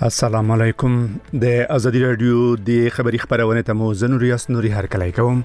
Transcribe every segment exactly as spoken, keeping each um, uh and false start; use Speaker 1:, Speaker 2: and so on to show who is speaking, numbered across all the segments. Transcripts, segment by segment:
Speaker 1: السلام علیکم. د ازادي رادیو د خبري خبرونه ته مو زنور یاس نوري هرکلی کوم.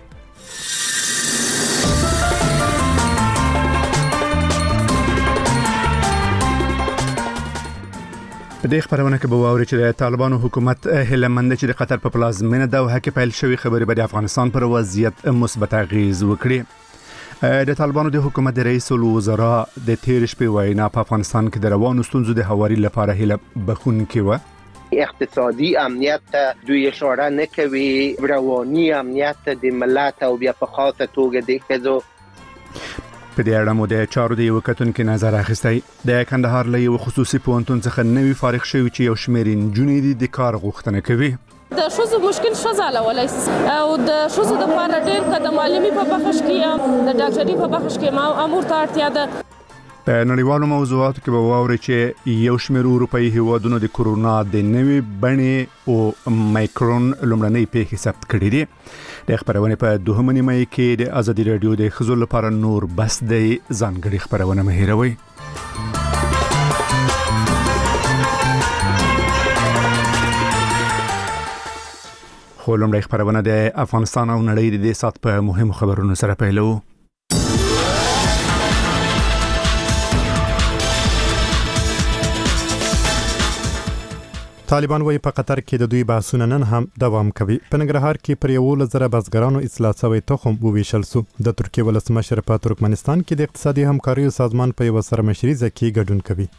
Speaker 1: په دې خبرونه کې به واوري چې د طالبانو حکومت هلمند چې د قطر په پلازمینه دوحه کې پیل شوی خبري به د افغانستان پر وضعیت مثبت اغیز وکړي. د طالبانو د حکومت د رئیس الوزرا د تیر شپې وینا په افغانستان کې د روانو ستونزو د هواري لپاره هله بخونکې و.
Speaker 2: اقتصادي امنیت دوی اشاره نکوي، رواني امنیت د ملت او بیا په خاصه توګه د خزو.
Speaker 1: په دې اړه مو د چارو د یو کتونکو نظر اخیستی. د کندهار له یو خصوصي پوهنتون څخه نوی فارغ شوی چې یو شمېر نجونې د کار غوښتنه کوي.
Speaker 3: د شوزو مشکل شزاله ولای او د شوزو د لپاره ډېر قدم عالمي په بخښ کې د ډاکټري په بخښ کې ما امور ته اړتیا ده.
Speaker 1: په نړیوالو موضوعاتو کې به واوري چې یو شمېر اروپאי هیوادونو د کورونا د نوې بڼې او مایکرون لومړنۍ پیښې ثبت کړې دي. د خبرونه په دوهمه نیمه کې د ازادي رادیو د خزو لپاره نور بس د ځانګړي خبرونه مهیروي. خو لومړی خبرونه د افغانستان او نړۍ د دې سات په مهمو خبرونو سره پیلو.
Speaker 4: طالبان وایي په قطر کې د دوی بحثونه نن هم دوام کوي. په ننګرهار کې پر یو لزر بزګرانو اصلاح شوی تخم وویشل سو. د ترکیه ولسمشر په ترکمنستان کې د اقتصادي همکاریو سازمان په یو سرمشري ځکه ګډون کوي.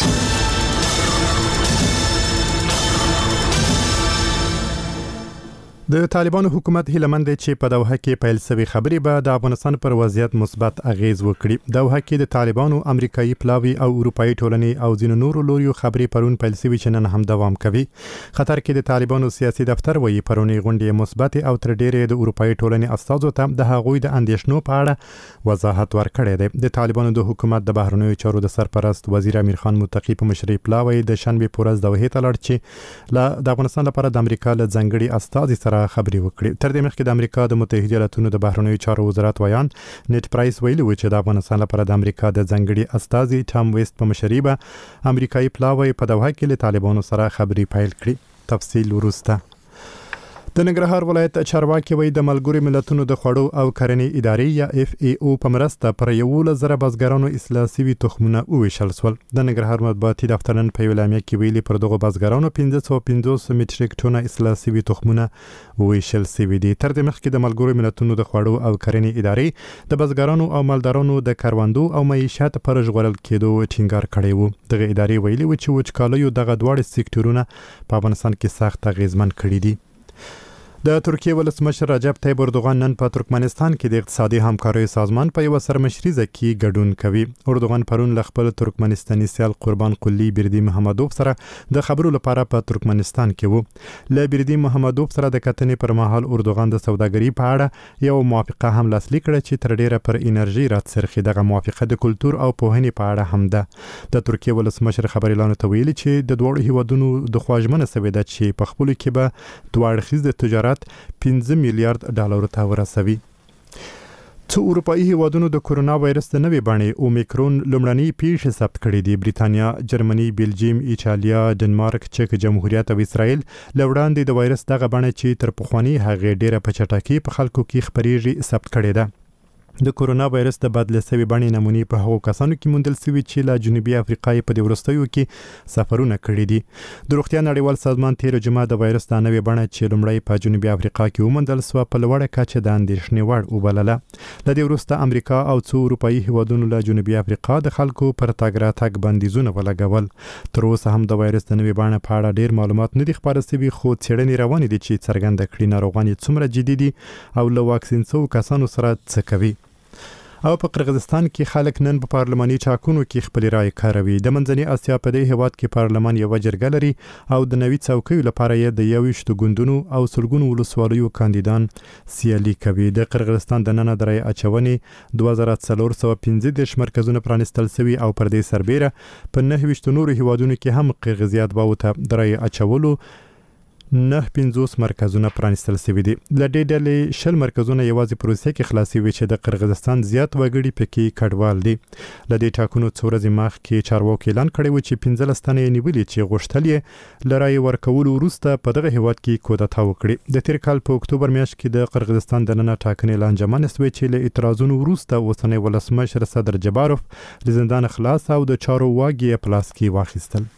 Speaker 4: د طالبانو حکومت هلمند چې په دوحه کې پیل شوی خبري به د افغانستان پر وضعیت مثبت اغیز وکړي. دوحه کې د طالبانو امریکایي پلاوی او اروپאי ټولنې او ځینو نورو لوريو خبري پرون پیل شوی چې نن هم دوام کوي. قطر کې د طالبانو سیاسي دفتر وایي پرونی غونډې مثبت او تر ډیره د اروپאי ټولنې استازو ته د هغوی د اندیشنو په اړه وضاحت ورکړی دی. د طالبانو د حکومت د بهرنیو چارو د سرپرست وزیر امیر خان متقی په مشرۍ پلاوی د شنبه پورز دوحه ته لړ چې د افغانستان لپاره د امریکا له ځنګړي استازي سره خبري وکړي. تر دې مخکې د امریکا د متحده ایالاتونو د بهرنیو چارو وزارت ویان نیټ پرایس ویلي و چې د افغانستان لپاره د امریکا د ځنګړي استازي ټام ویست په مشرۍ به امریکایي پلاوی په دوحه کې له طالبانو سره خبري پیل کړي. تفصیل ورسته. د ننګرهار ولایت چارواکي وایي د ملګرو ملتونو د خوړو او کرنې ادارې یا اف ای او په مرسته پر یو لزر بزګرانو اصلاح شوي تخمونه وویشل شول. د ننګرهار مطبوعاتي دفتر نن په اعلامیه کې ویلي پر دغه بزګرانو پنځه سوه پنځوس مټریک ټونه اصلاح شوي تخمونه وویشل شوي دي. تر دې مخکې د ملګرو ملتونو د خوړو او کرنې ادارې د بزګرانو او مالدارانو د کروندو او معیشت پر ژغورل کېدو ټینګار کړی و. دغه ادارې ویلي و چې وچکالیو دغه دواړه سکتورونه په افغانستان کې سخت اغیزمن کړي دي. د ترکیه ولسمشر رجب طیب اردوغان نن په ترکمنستان کې د اقتصادي همکاریو سازمان په یو سرمشري ځکه ګډون کوي. اردوغان پرون ل خپل ترکمنستاني سیال قربان قلی بردی محمدوف سره د خبرو لپاره په ترکمنستان کې وو. ل بردی محمدوف سره د کتنې پر مهال اردوغان د سوداګري په اړه یو موافقه هم لاسلیک کړه چې تر ډیره پر انرژي راتسرخي. دغه موافقه د کلتور او پوهنې په اړه هم ده. د ترکیه ولسمشر خبري اعلان ته ویلي چې د دوه هیوادونو د خواجمنه سوي ده چې په خپل کې به دوه اړخیز د تجارت پنځه میلیارډ ډالر ته ورسوي. څو اروپאי هیوادونو د کورونا وایرس د نوې بڼې اومیکرون لومړنۍ پیښې ثبت کړې دي. بریتانیا، جرمني، بلجیم، ایټالیا، ډنمارک، چک جمهوریت او اسرائیل لوړاندې د وایرس دغه بڼه چې تر پخوانی هغه ډیره په چټکۍ په خلکو کې خپرېږي ثبت کړې ده. د کورونا وایرس د بدله شوی بڼې نمونې په هغو کسانو کې موندل شوي چې له جنوبي افریقا په دې وروستیو کې سفرونه کړي دي. د روغتیا نړیوال سازمان تیر جمعه د وایرس د نوې بڼه چې لومړی په جنوبي افریقا کې وموندل شوه په لوړه کچه د اندېښنې وړ وبلله. له دې وروسته امریکا او څو اروپאי هیوادونو له جنوبي افریقا د خلکو پر تګ راتګ بندیزونه ولګول. تر اوسه هم د وایرس د نوې بڼه په اړه ډیر معلومات نه دي خپاره شوي، خو څېړنې روانې دي چې څرګنده کړي ناروغان یې څومره جدي دي او له واکسین شوو کسانو سره څه کوي. او په قرغیزستان کې خلک نن په پارلماني ټاکنو کې خپل رائے کاروي. د منځنۍ اسیا په دې هیواد کې پارلمان یو جرګه لري او د نوي څوکیو لپاره یې د یویشت ګوندونو او سلګونو ولسوالیو کاندیدان سیالي کوي. د قرغیزستان د نن د رائے اچونې دوه زره څلور سوه پنځه دېرش مرکزونه پرانیستل شوي او پر دې سربیره په نهه ویشت نورو هیوادونو کې هم قرغیزیات باو ته د رائے اچولو نه پنځوس مرکزونه پرانیستل شوي دي. ل دې ډلې شل مرکزونه یوازې په روسیه کې خلاصي وي چې د قرغیزستان زیات وګړي پکې کډوال دي. ل دې ټاکنو څو ورځې مخکې چارواکي اعلان کړی و چې پنځلس تنې نیولې چې غوښتل یې ل رایې ورکولو وروسته په دغه هیواد کې کودتا وکړي. د تیر کال په اکتوبر میاشت کې د قرغیزستان د نن ټاکنې لا انجمن شوې چې له اعتراضونو وروسته اوسنی ولسمشر صدر جباروف له زندان خلاص او د چارو واګي پلاس کې واخیستل.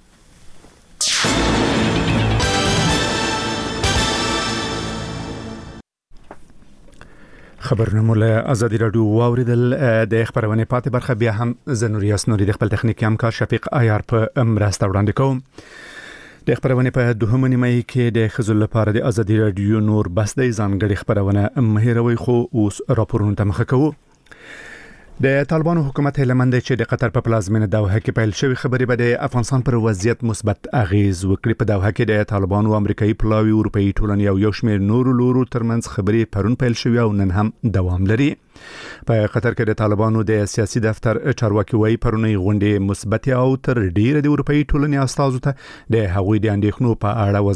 Speaker 1: خبرونه مو له ازادي رادیو واوریدل. د خبرونه پاتې برخه بیا هم زنوریاس نوري د خپل تخنیکي همکار شفیق عیار په مرسته وړاندې کوم. د خبرونه په دوهمه نیمه کې د خزل لپاره د ازادي رادیو نور بس د ځانګړي خبرونه مهیروي خو اوس راپورونه ته مخه کوو. د طالبانو حکومت هلمند چې د قطر په پلازمینه دوحه کې پیل شوی خبرې به د افغانستان پر وضعیت مثبت اغیز وکړي. په دوحه کې د طالبانو امریکایي پلاوی اروپאי ټولنې او یو شمېر نورو لورو ترمنځ خبرې پرون پیل شوی او نن هم دوام لري. په قطر کې د طالبانو د سیاسي دفتر چارواکي وایي پرونی غونډه مثبت او تر ډیره د اروپאי ټولنې استازو ته د هغوی د اندېښنو په اړه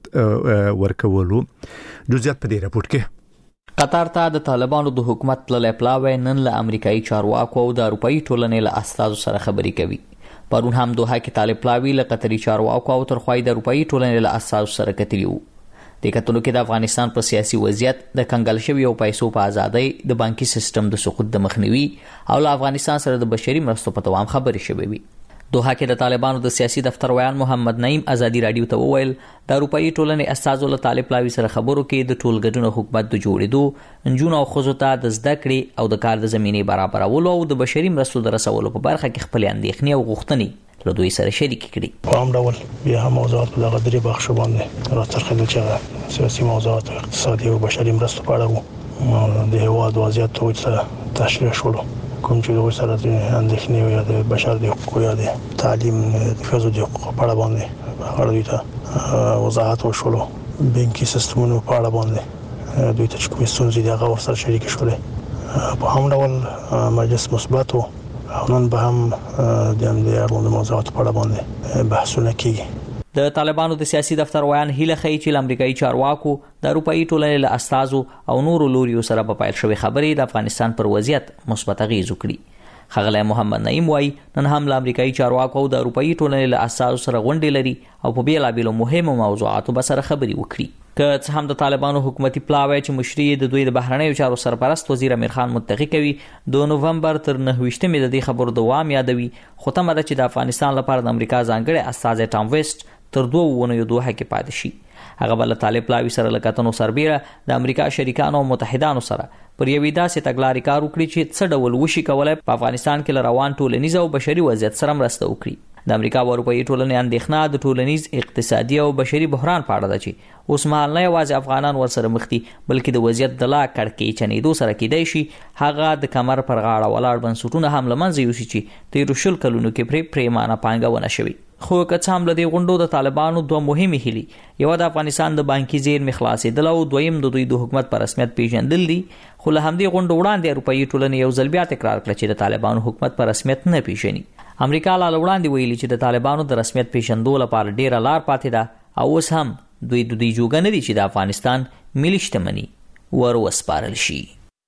Speaker 1: وضاحت ورکولو. جزئیات په دې راپور کې.
Speaker 5: قطر ته د طالبانو د حکومت پلوی پلاوی نن له امریکایي چارواکو او د اروپאי ټولنې له استازو سره خبرې کوي. پرون هم دوحه کې طالب پلاوی له قطري چارواکو او ترخوای د اروپאי ټولنې له استازو سره کتلی وو. د کتنو کې د افغانستان په سیاسي وضعیت د کنګل شوی او پیسو په ازادۍ د بانکي سیستم د سقوط د مخنیوي او له افغانستان سره د بشري مرستو په دوام خبرې شوې وي. دوحه کې د طالبانو د سیاسي دفتر ویان محمد نعیم ازادي رادیو ته وویل د اروپאי ټولنې استازو له طالب پلاوی سره خبرو کې د ټولګډون حکومت د جوړېدو انجونو او خزو ته د زده کړې او د کار د زمینې برابرولو او د بشري مرستو د رسولو په برخه کې خپل اندېښنې او غوښتنې له دوی سره شریک کړي.
Speaker 6: په هم ډول بیا هم موضوعات په دغه درې بخش باندې راڅرخېدل چې سیاسي موضوعات اقتصادي او بشري مرستو په اړه وو. د هیواد وضعیت ته تشریح شول کوم چې د سره د اندېښنې یا د بشر د حقوقو یا د تعلیم د فزو د حقوقو په اړه باندې هغه دوی ته وضاحت وشول. بانکي سیستمونو په اړه باندې دوی ته کوم ستونزې دي هغه سره شریک شولې. په هم ډول مجلس مثبت او نن به هم د همدې اړوند موضوعات په اړه باندې بحثونه کیږي.
Speaker 5: د طالبانو د سیاسي دفتر ویان هیله خي چې امریکایي چارواکو د اروپאי ټولنې له استازو او نورو لوریو سره په پیل شوی خبرې د افغانستان پر وضعیت مثبت اغیز وکړي. خغلی محمد نعیم وایي نن هم له امریکایي چارواکو او د اروپאי ټولنې له استازو سره غونډې لري او په بیلابیلو مهمو موضوعاتو به سره خبرې وکړي. که څه هم د طالبانو حکومتي پلاوی چې مشري د دوی د بهرنیو چارو سرپرست وزیر امیر خان متقی کوي د نوومبر تر نهه ویشتمې د دې خبرو دوام یادوي. خو تمه ده چې د افغانستان لپاره د امریکا ځانګړي استازی ټام ویسټ تر دوه ونیو دوه کې پاتې شي. هغه بل طالب پلاوی سره لکاتنو سربیره د امریکا شریکانو او متحدانو سره پر یوې داسې تګلارې کار وکړي چې څه ډول وشي کولای په افغانستان کې روان ټولنیز او بشري وضعیت سره مرسته وکړي. د امریکا او اروپאי ټولنې اندېښنه د ټولنیز اقتصادي او بشري بحران په اړه ده چې اوس مهال نه یوازې افغانان ورسره مخ دي بلکې د وضعیت د لا کړکۍ چنېدو سره کېدای شي هغه د کمر پر غاړه ولاړ بنسټونه هم له منځه یوسي چې تېرو شل کلونو کې پرې پریمانه پانګونه شوې. خو که څه هم له دې غونډو د طالبانو دوه مهمې هیلې یو د افغانستان د بانکي زیرمې خلاصېدل او دویم د دوی د حکومت په رسمیت پیژندل دي. خو له همدې غونډو وړاندې اروپאי ټولنې یو ځل بیا تکرار کړه چې د طالبانو حکومت په رسمیت نه پیژني. امریکا لا وړاندې ویلي چې د طالبانو د رسمیت پیژندو لپاره ډیره لار پاتې ده او اوس هم دوی د دې جوګه نه دي چې د افغانستان ملي شتمني ور وسپارل شي.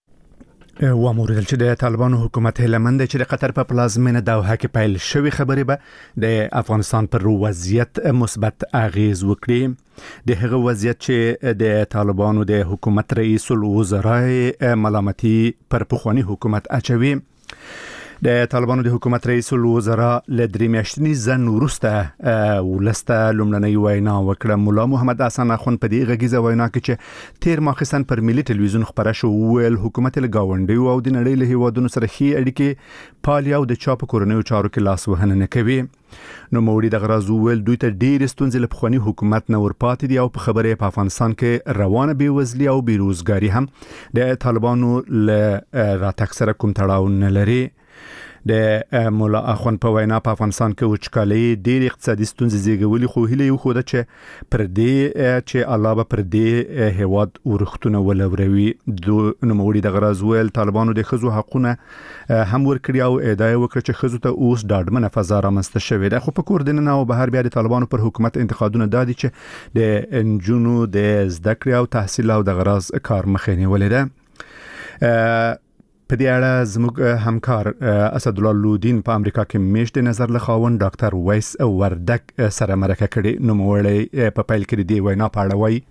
Speaker 1: و موردل چې د طالبانو حکومت هلمند چې د قطر په پلازمینه دوحه کې پیل شوی خبرې به د افغانستان پر وضعیت مثبت اغیز وکړي. د هغه وضعیت چې د طالبانو د حکومت رئیس الوزرا ملامتي پر پخوانی حکومت اچوي. د طالبانو د حکومت رئیس الوزرا له درې میاشتنی ځن وروسته ولسته لومړنۍ وینا وکړه. مولا محمد حسن اخوند په دې غږیزه وینا کې چې تیر ماخستن پر ملي ټلویزیون خبره شو ویل حکومت له گاونډي او د نړۍ له هیوادونو سره ښې اړیکې پالي او د چاپ کورنیو چارو کې لاس وهنه نه کوي. نو موري د غراز ویل دوی ته ډېر ستونزې له پخوانی حکومت نه ورپاتې دي او په خبره په افغانستان کې روانه بیوزلي او بیروزګاری هم د طالبانو له راتګ سره کوم تړاو نه لري. د مولا اخوند په وینا په افغانستان کې وچکالي ډېر اقتصادي ستونزې زیږولي، خو هیله یو خوده چې پر دې چې الله به پر دې هیواد ورختونه ولوروي. دو نوموړي د غرض ویل طالبانو د ښځو حقونه هم ورکړي او ادعا وکړه چې ښځو ته اوس ډاډمنه فضا رامنځته شوې ده. خو په کور دننه او بهر بیا د طالبانو پر حکومت انتقادونه دادي چې د انجونو د زده کړې او تحصیل او د غرض کار مخې نیولې ده. په دې اړه زموږ همکار اسدالله لودین په امریکا کې میشت نظر لخواون ډاکټر ویس وردک سره مرکه کړي. نوموړی په پیل کې د وینا په اړه وایي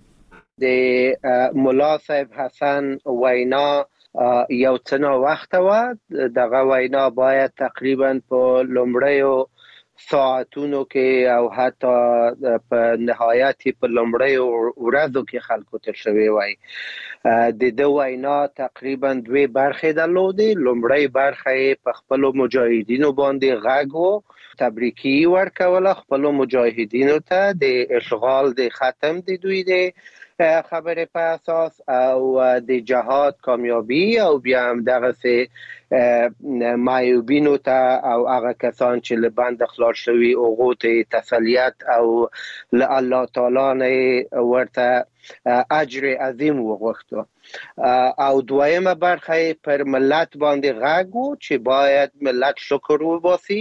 Speaker 2: د مولا صاحب حسن وینا یو څنو وخت و، دغه وینا باید تقریبا په لومړیو ساعتونو کې او حتی په نهایت په لومړیو ورځو کې خلکو ته شوی وای. د دې وینا تقریبا دوه برخې درلودې. لومړی برخه په خپل مجاهدینو باندې غږ و، تبریکی ورکول خپل مجاهدینو ته د اشغال د ختم د دوی د خبره په اساس او د جهاد کامیابی او بیا هم دغه سه مایوبینو ته او هغه کسان چې له بند خلاص شوي هغو ته تسلیت او له الله تعالی نه ورته اجر عظیم وغوښتو. او دویمه برخه پر ملت باندې غږ و چې باید ملت شکر وباسي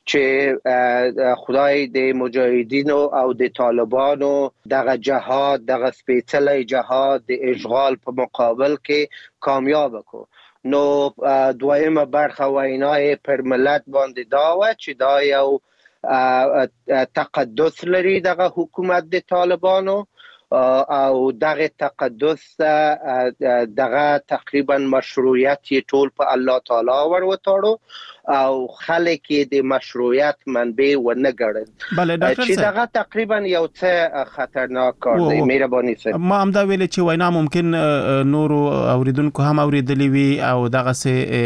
Speaker 2: چې خدای د مجاهدینو او د طالبانو دغه جهاد دغه سپیڅلی جهاد د اشغال په مقابل کې کامیاب کو. نو دویمه برخه وینای پر ملت باندې دا و چې دا یو تقدس لري دغه حکومت د طالبانو او دغه تقدس دغه تقریبا مشروعیت ټول په الله تعالی ور وتاړو او خلک د مشروعیت منبع و نه ګڼل. چې دغه تقریبا یو څه خطرناک کار دی. مهرباني سره
Speaker 7: ما هم دا ویل چې وینا ممکن نور اوریدونکو هم اوریدلی وي او دغه سه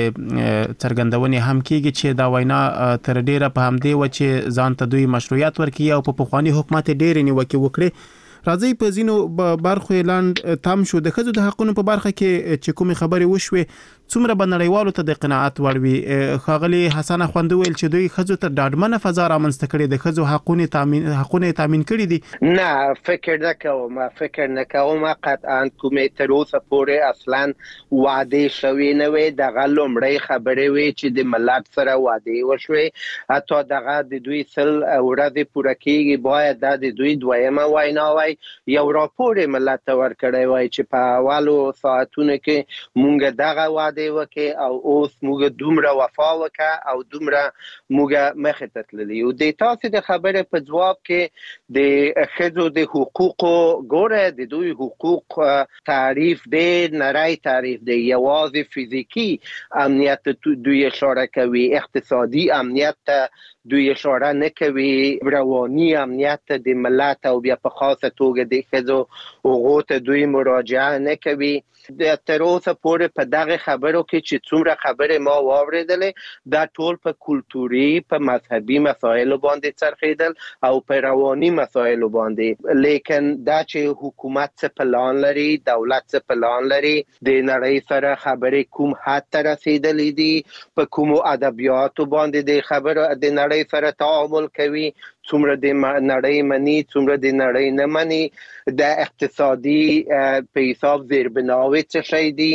Speaker 7: څرګندونې هم کیږي چې دا وینا تر ډیره په همدې و چې ځان ته دوی مشروعیت ورکړي او په پخوانی حکومت ډیر نیوکه وکړي. راځي په زینو برخو اعلان تام شو د ښځو د حقونو په برخه کې چې کومې خبرې وشوې څومره به نړیوالو ته د قناعت وړ وي. ښاغلي حسن اخوند ویل چې دوی ښځو ته ډاډمنه فضا رامنځته کړې، د ښځو حقونه تامین حقونه تامین کړي دي.
Speaker 2: نه فکر نه کوم فکر نه کوم قطعا کومې تر اوسه پورې اصلا وعده شوی نه وي. دغه لومړی خبرې وي چې د ملت سره وعده وشوي، حتی دغه د دوی سل ورځې پوره کیږي باید د دوی دویمه وینا وای یو راپور ملت ته ورکړی وای چې په اولو ساعتونو کې مونږ دغه وعده وکړو او اوس مونږ دومره وفا وکړو او دومره مونږ مخې ته تللي یو. د تاسو د خبرې په جواب کې د ښځو د حقوقو ګوره د دوی حقوق تعریف دی نری تعریف دی. یوازې فزیکی امنیت دوی اشاره کوي، اقتصادي امنیت ته دوی اشاره نه کوي، رواني امنیت د ملت او بیا په خاصه توګه د ښځو حقوقو ته دوی مراجعه نه کوي. د تر اوسه پورې په دغه خبرو کې چې څومره خبرې ما واورېدلې دا ټول په کلتوري په مذهبي مسایلو باندې څرخېدل او په رواني مسایلو باندې. لیکن دا چې حکومت څه پلان لري، دولت څه پلان لري، د نړۍ سره خبرې کوم حد ته رسېدلې دي، په کومو ادبیاتو باندې د خبرو د نړۍ سره تعامل کوي، څومره د نړۍ مني څومره د نړۍ نه مني، د اقتصادي په حساب زیربناوي څه شي دي،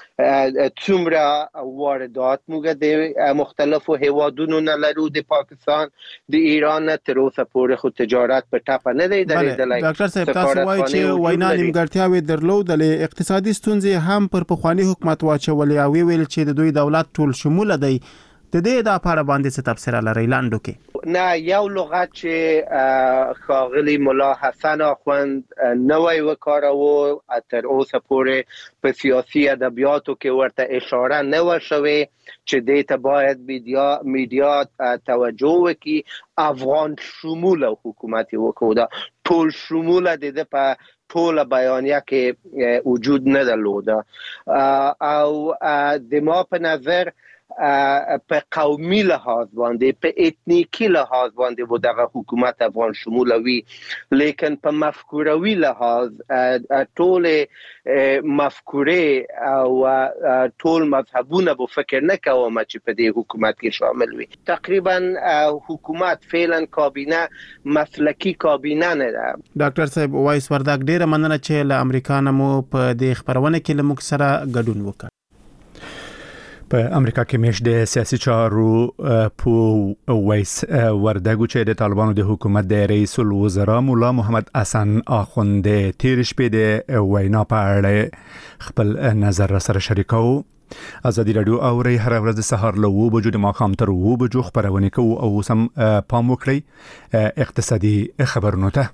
Speaker 2: څومره واردات موږ د مختلفو هیوادونو نه لرو، د پاکستان د ایران نه تر اوسه پورې خو تجارت په ټاپه نه دی درېدلی.
Speaker 7: ډاکټر صاحب تاسو وایي چې وینا نیمګړتیاوې درلودلې، اقتصادي ستونزې هم پر پخوانی حکومت واچولې او ویل چې د دوی دولت ټول شموله دی. د دې د اپاره باندې څه تفسیر لري لاندو کې؟
Speaker 2: نه یو لغت چې ښاغلي مولا حسن اخوند نوی وکاروه تر اوسه پورې په سیاسي ادبیاتو کې ورته اشاره نه و شوې چې دې ته باید میډیا میډیا توجه وکړي. افغان شمول حکومت وکړو، دا ټول شمول د په ټول بیانیه کې وجود نه درلوده او د ما په نظر په قومي لحاظ باندې په اتنیکی لحاظ باندې و دغه حکومت افغان شمول وي، لیکن په مفکوروي لحاظ ټول مفکوره او ټول مذهبونه به فکر نه کوم چې په دې حکومت کې شامل وي. تقریبا حکومت فعلا کابینه مسلکی کابینه نه ده.
Speaker 7: ډاکټر صاحب وایس ورداګ ډیره مننه چې له امریکا نه مو په دې خبرونه کې له موږ سره ګډون وکړ.
Speaker 1: په امریکا کې مېش د سیاسي چارو په وایس ورداګو چې د طالبانو د حکومت د رئیس الوزرا مولا محمد حسن آخوند تیر شپې د وینا په اړه خپل نظر سره شریکو. ازادي رادیو اوري هر ورځ د سهار له و بجو د ماښام تر و بجو خبرونه کوي او سم پام وکړئ اقتصادي خبرونه ته.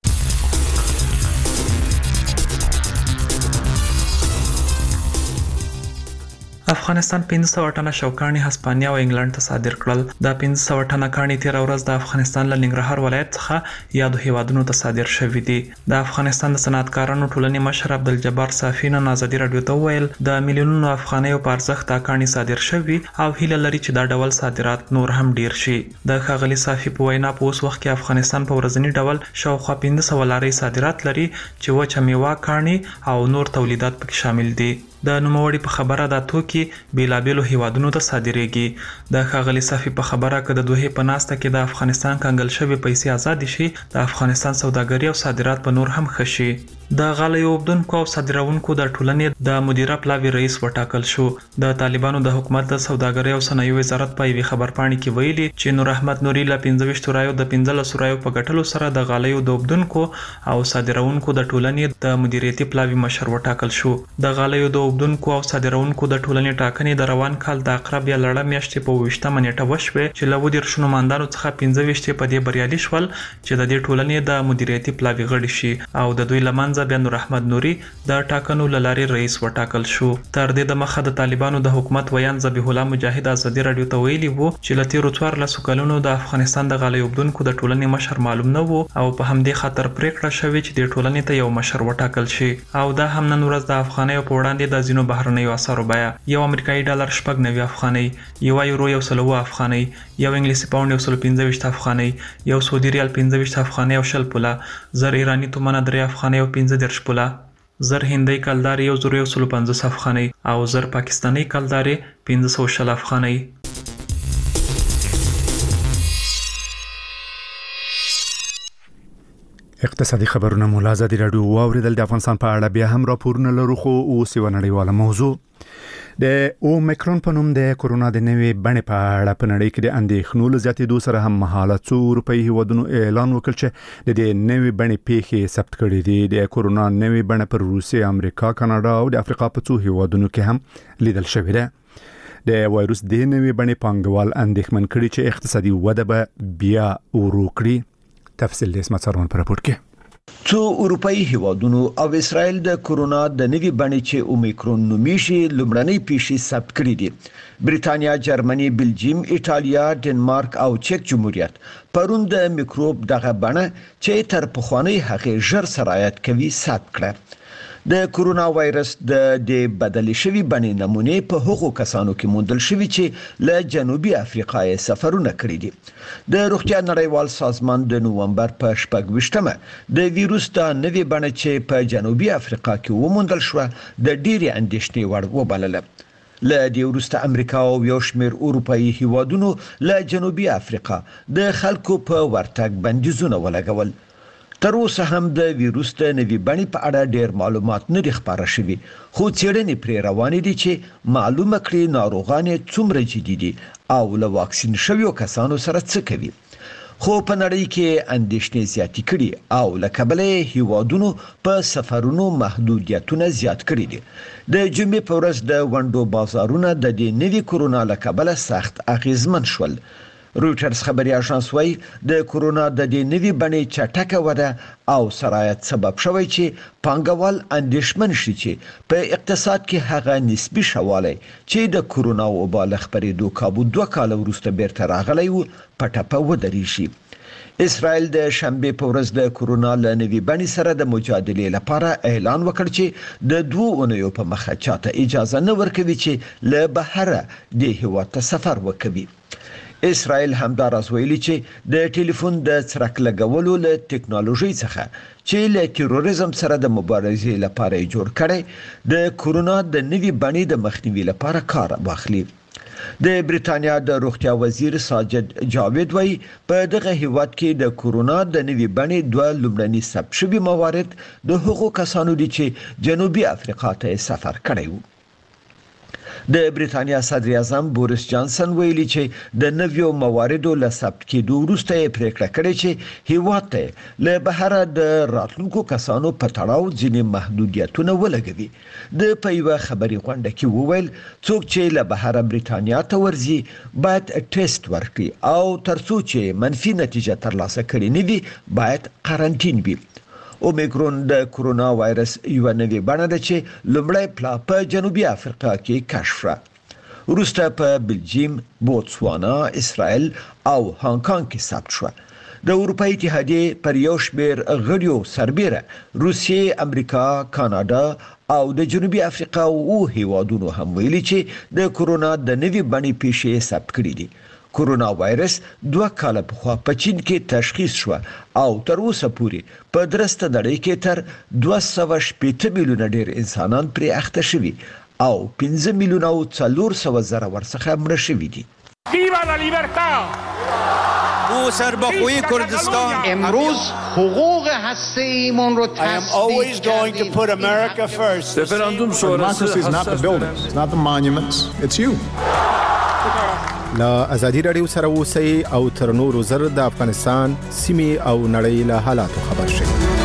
Speaker 8: افغانستان پنځه سوه ټنه شوکانې هسپانیا او انګلند ته صادر کړل. دا پنځه سوه ټنه کانې تیر ورځ د افغانستان له ننګرهار ولایت څخه یادو هیوادونو ته صادر شوې دي. د افغانستان د صنعتکارانو ټولنې مشر عبدالجبار صافی نن ازادي رادیو ته وویل د میلیونونو افغانیو په ارزښت دا کانې صادر شوې او هیله لري چې دا ډول صادرات نور هم ډیر شي. د ښاغلي صافی په وینا په اوس وخت کې افغانستان په ورځنی ډول شاوخوا پنځه سوه لارې صادرات لري چې وچه میوه، کانې او نور تولیدات پکې شامل دي. د نوموړي په خبره دا توکي بیلابیلو هیوادونو ته صادریږي. د ښاغلي صافی په خبره که د دوحې په ناسته کې د افغانستان کنګل شوی پیسې آزاد شي، د افغانستان سوداګري او صادرات په نور هم ښه شي. د غالیو اوبدونکو او صادرونکو د ټولنې د مدیره پلاوي رئیس وټاکل شو. د طالبانو د حکومت د سوداګري او صنایعو وزارت په یوې خبرپاڼې کې ویلي چې نور احمد نوري له پنځه ویشت رایو د پنځلسو رایو په ګټلو سره د غالیو د اوبدونکو او صادرونکو د ټولنې د مدیریتي پلاوي مشر وټاکل شو. د غالیو د اوبدونکو او صادرونکو د ټولنې ټاکنې د روان کال د عقرب یا لړم میاشتې په اوویشتمه نیټه وشوې چې له اووه دېرشو نوماندانو څخه پنځه ویشت په دې بریالي شول چې د دې ټولنې د مدیریتي پلاوي غړي شي او د دوی له منځه بیا نور احمد نوري د ټاکنو له لارې رئیس وټاکل شو. تر دې د مخه د طالبانو د حکومت ویان ذبیح الله مجاهد ازادي رادیو ته ویلي وو چې له تیرو څوارلسو کلونو د افغانستان د غالیو اوبدونکو د ټولنې مشر معلوم نه وو او په همدې خاطر پریکړه شوې چې د ټولنې ته یو مشر وټاکل شي او دا هم نن ورځ د افغانیو په وړاندې د ځینو بهرنیو اسعارو بیه یو امریکایي ډالر شپږ نوي افغانۍ، یو یورو یو سل اووه افغانۍ، یو انګلیسي پاونډ یو سل پنځه ویشت افغانۍ، یو سعودي ریال پنځه ویشت افغانۍ او شل پوله، زر ایراني تومنه درې افغانۍ او پنځه دېرش پوله، زر هندۍ کلدارې یو زر یو سل پنځوس افغانۍ او زر پاکستاني کلدارې پنځه سوه شل افغانۍ.
Speaker 1: اقتصادي خبرونه مولا ازادي رادیو واوریدل. د افغانستان په اړه بیا هم راپورونه لرو خو اوس یو نړیواله موضوع د اومیکرون په نوم د کورونا د نوې بڼې په اړه په نړۍ کې د اندېښنو له زیاتېدو سره هم مهاله څو اروپایي هیوادونو اعلان وکړ چې د دې نوې بڼې پیښې ثبت کړي دي. د کورونا نوې بڼه پر روسیې، امریکا، کاناډا او د افریقا په څو هیوادونو کې هم لیدل شوې ده. د وایروس د نوې بڼې پانګوال اندېښمن کړي چې اقتصادي وده به بیا ورو کړي. تفصیل د اسمت سرون پر راپور کې.
Speaker 9: څو اروپאי هیوادونو او اسرائیل د کورونا د نوي بڼې چې اومیکرون نومیږي لومړنۍ پیښې ثبت کړې دي. بریتانیا، جرمني، بلجیم، ایټالیا، ډنمارک او چک جمهوریت پرون د میکروب دغه بڼه چې تر پخوانی هغې ژر سرایت کوي ثبت کړه. د کورونا وایرس د د بدل شوی بڼې نمونې په هغو کسانو کې موندل شوی چې له جنوبي افریقا یې سفرونه کړی دي. د روغتیا نړیوال سازمان د نوومبر په شپږ ویشتمه د ویروس د نوې بڼې چې په جنوبي افریقا کې وموندل شو د ډېری اندېښنې وړ وبلله. له دې وروسته امریکا او یو شمېر اروپאי هیوادونو له جنوبي افریقا د خلکو په ورتګ بندیزونه ولګول. تر اوسه هم د ویروس د نوې بڼې په اړه ډېر معلومات نه دي خپاره شوي، خو څېړنې پرې روانې دي چې معلومه کړي ناروغان څومره جدي دي او له واکسین شویو کسانو سره څه کوي. خو په نړۍ کې اندېښنې زیاتې کړي او له کبله هیوادونو په سفرونو محدودیتونه زیات کړي دي. د جمعې په ورځ د ونډو بازارونه د دې نوي کورونا له کبله سخت اغیزمن شول. رویټرز خبري اژانس وايي د کورونا د دې نوي بڼې چټکه وده او سرایت سبب شوی چې پانګوال اندېښمن شي چې په اقتصاد کې هغه نسبي شوالی چې د کورونا وبا له خپرېدو کابو دوه کال وروسته بیرته راغلی و په ټپه ودرېږي. اسرائیل د شنبه په ورځ د کورونا له نوي بڼې سره د مجادلې لپاره اعلان وکړ چې د دوه اونیو په مخه چاته اجازه نه ورکوي چې له بهره د هیواد ته سفر وکړي. اسرائیل همداراز ویلي چې د ټلیفون د څرک لګولو له ټکنالوژي څخه چې له تروریزم سره د مبارزې لپاره جوړ کړي د کورونا د نوي بڼې د مخنیوي لپاره کار واخلي. د بریتانیا د روغتیا وزیر ساجد جاوید وایي په دغه هیواد کې د کورونا د نوي بڼې دوه لومړني ثبت شوي موارد د هغو کسانو دي چې جنوبي افریقا ته سفر کړی وو. د بریتانیا صدر اعظم بوریس جانسن ویلي چې د نویو مواردو له ثبت کېدو وروسته یې پریکړه کړې چې هیواد ته له بهره د راتلونکو کسانو په تړاو ځینې محدودیتونه ولګوي. د په یوه خبري غونډه کې وویل څوک چې له بهره بریتانیا ته ورځي باید ټیسټ ورکړي او ترڅو چې منفي نتیجه ترلاسه کړي نه وي باید قرنټین وي. اومیکرون د کورونا وایرس یو نوې بڼه ده چې لومړی پلا په جنوبي افریقا کې کشف شوه. وروسته په بلجیم، بوتسوانا، اسرائیل او هانګ کانګ کې ثبت شوه. د اروپایي اتحادیې پر یو شمېر غړیو سربیره روسیې، امریکا، کاناډا او د جنوبي افریقا او هیوادونو هم ویلي چې د کورونا د نوې بڼې پیښې ثبت کړي دي. کورونا وایرس دوه کاله پخوا په چین کې تشخیص شو او تر اوسه پورې په درسته نړۍ کې تر دوه سوه شپېته میلیونه ډیر انسانان پرې اخته شوي او پنځه میلیونه او څلور سوه زره ورڅخه مړه شوي دي.
Speaker 10: ویوا لا لیبرتا!
Speaker 11: او سربخوی کردستان
Speaker 10: امروز حقوق هسته‌ایمون رو
Speaker 11: I am always going to put America first.
Speaker 12: Referendum sonrası is not the buildings, it's not the monuments, it's you.
Speaker 13: لا ازادي رادیو سره اوسئ او تر نورو زر د افغانستان سیمې او نړۍ له حالاتو خبر شئ.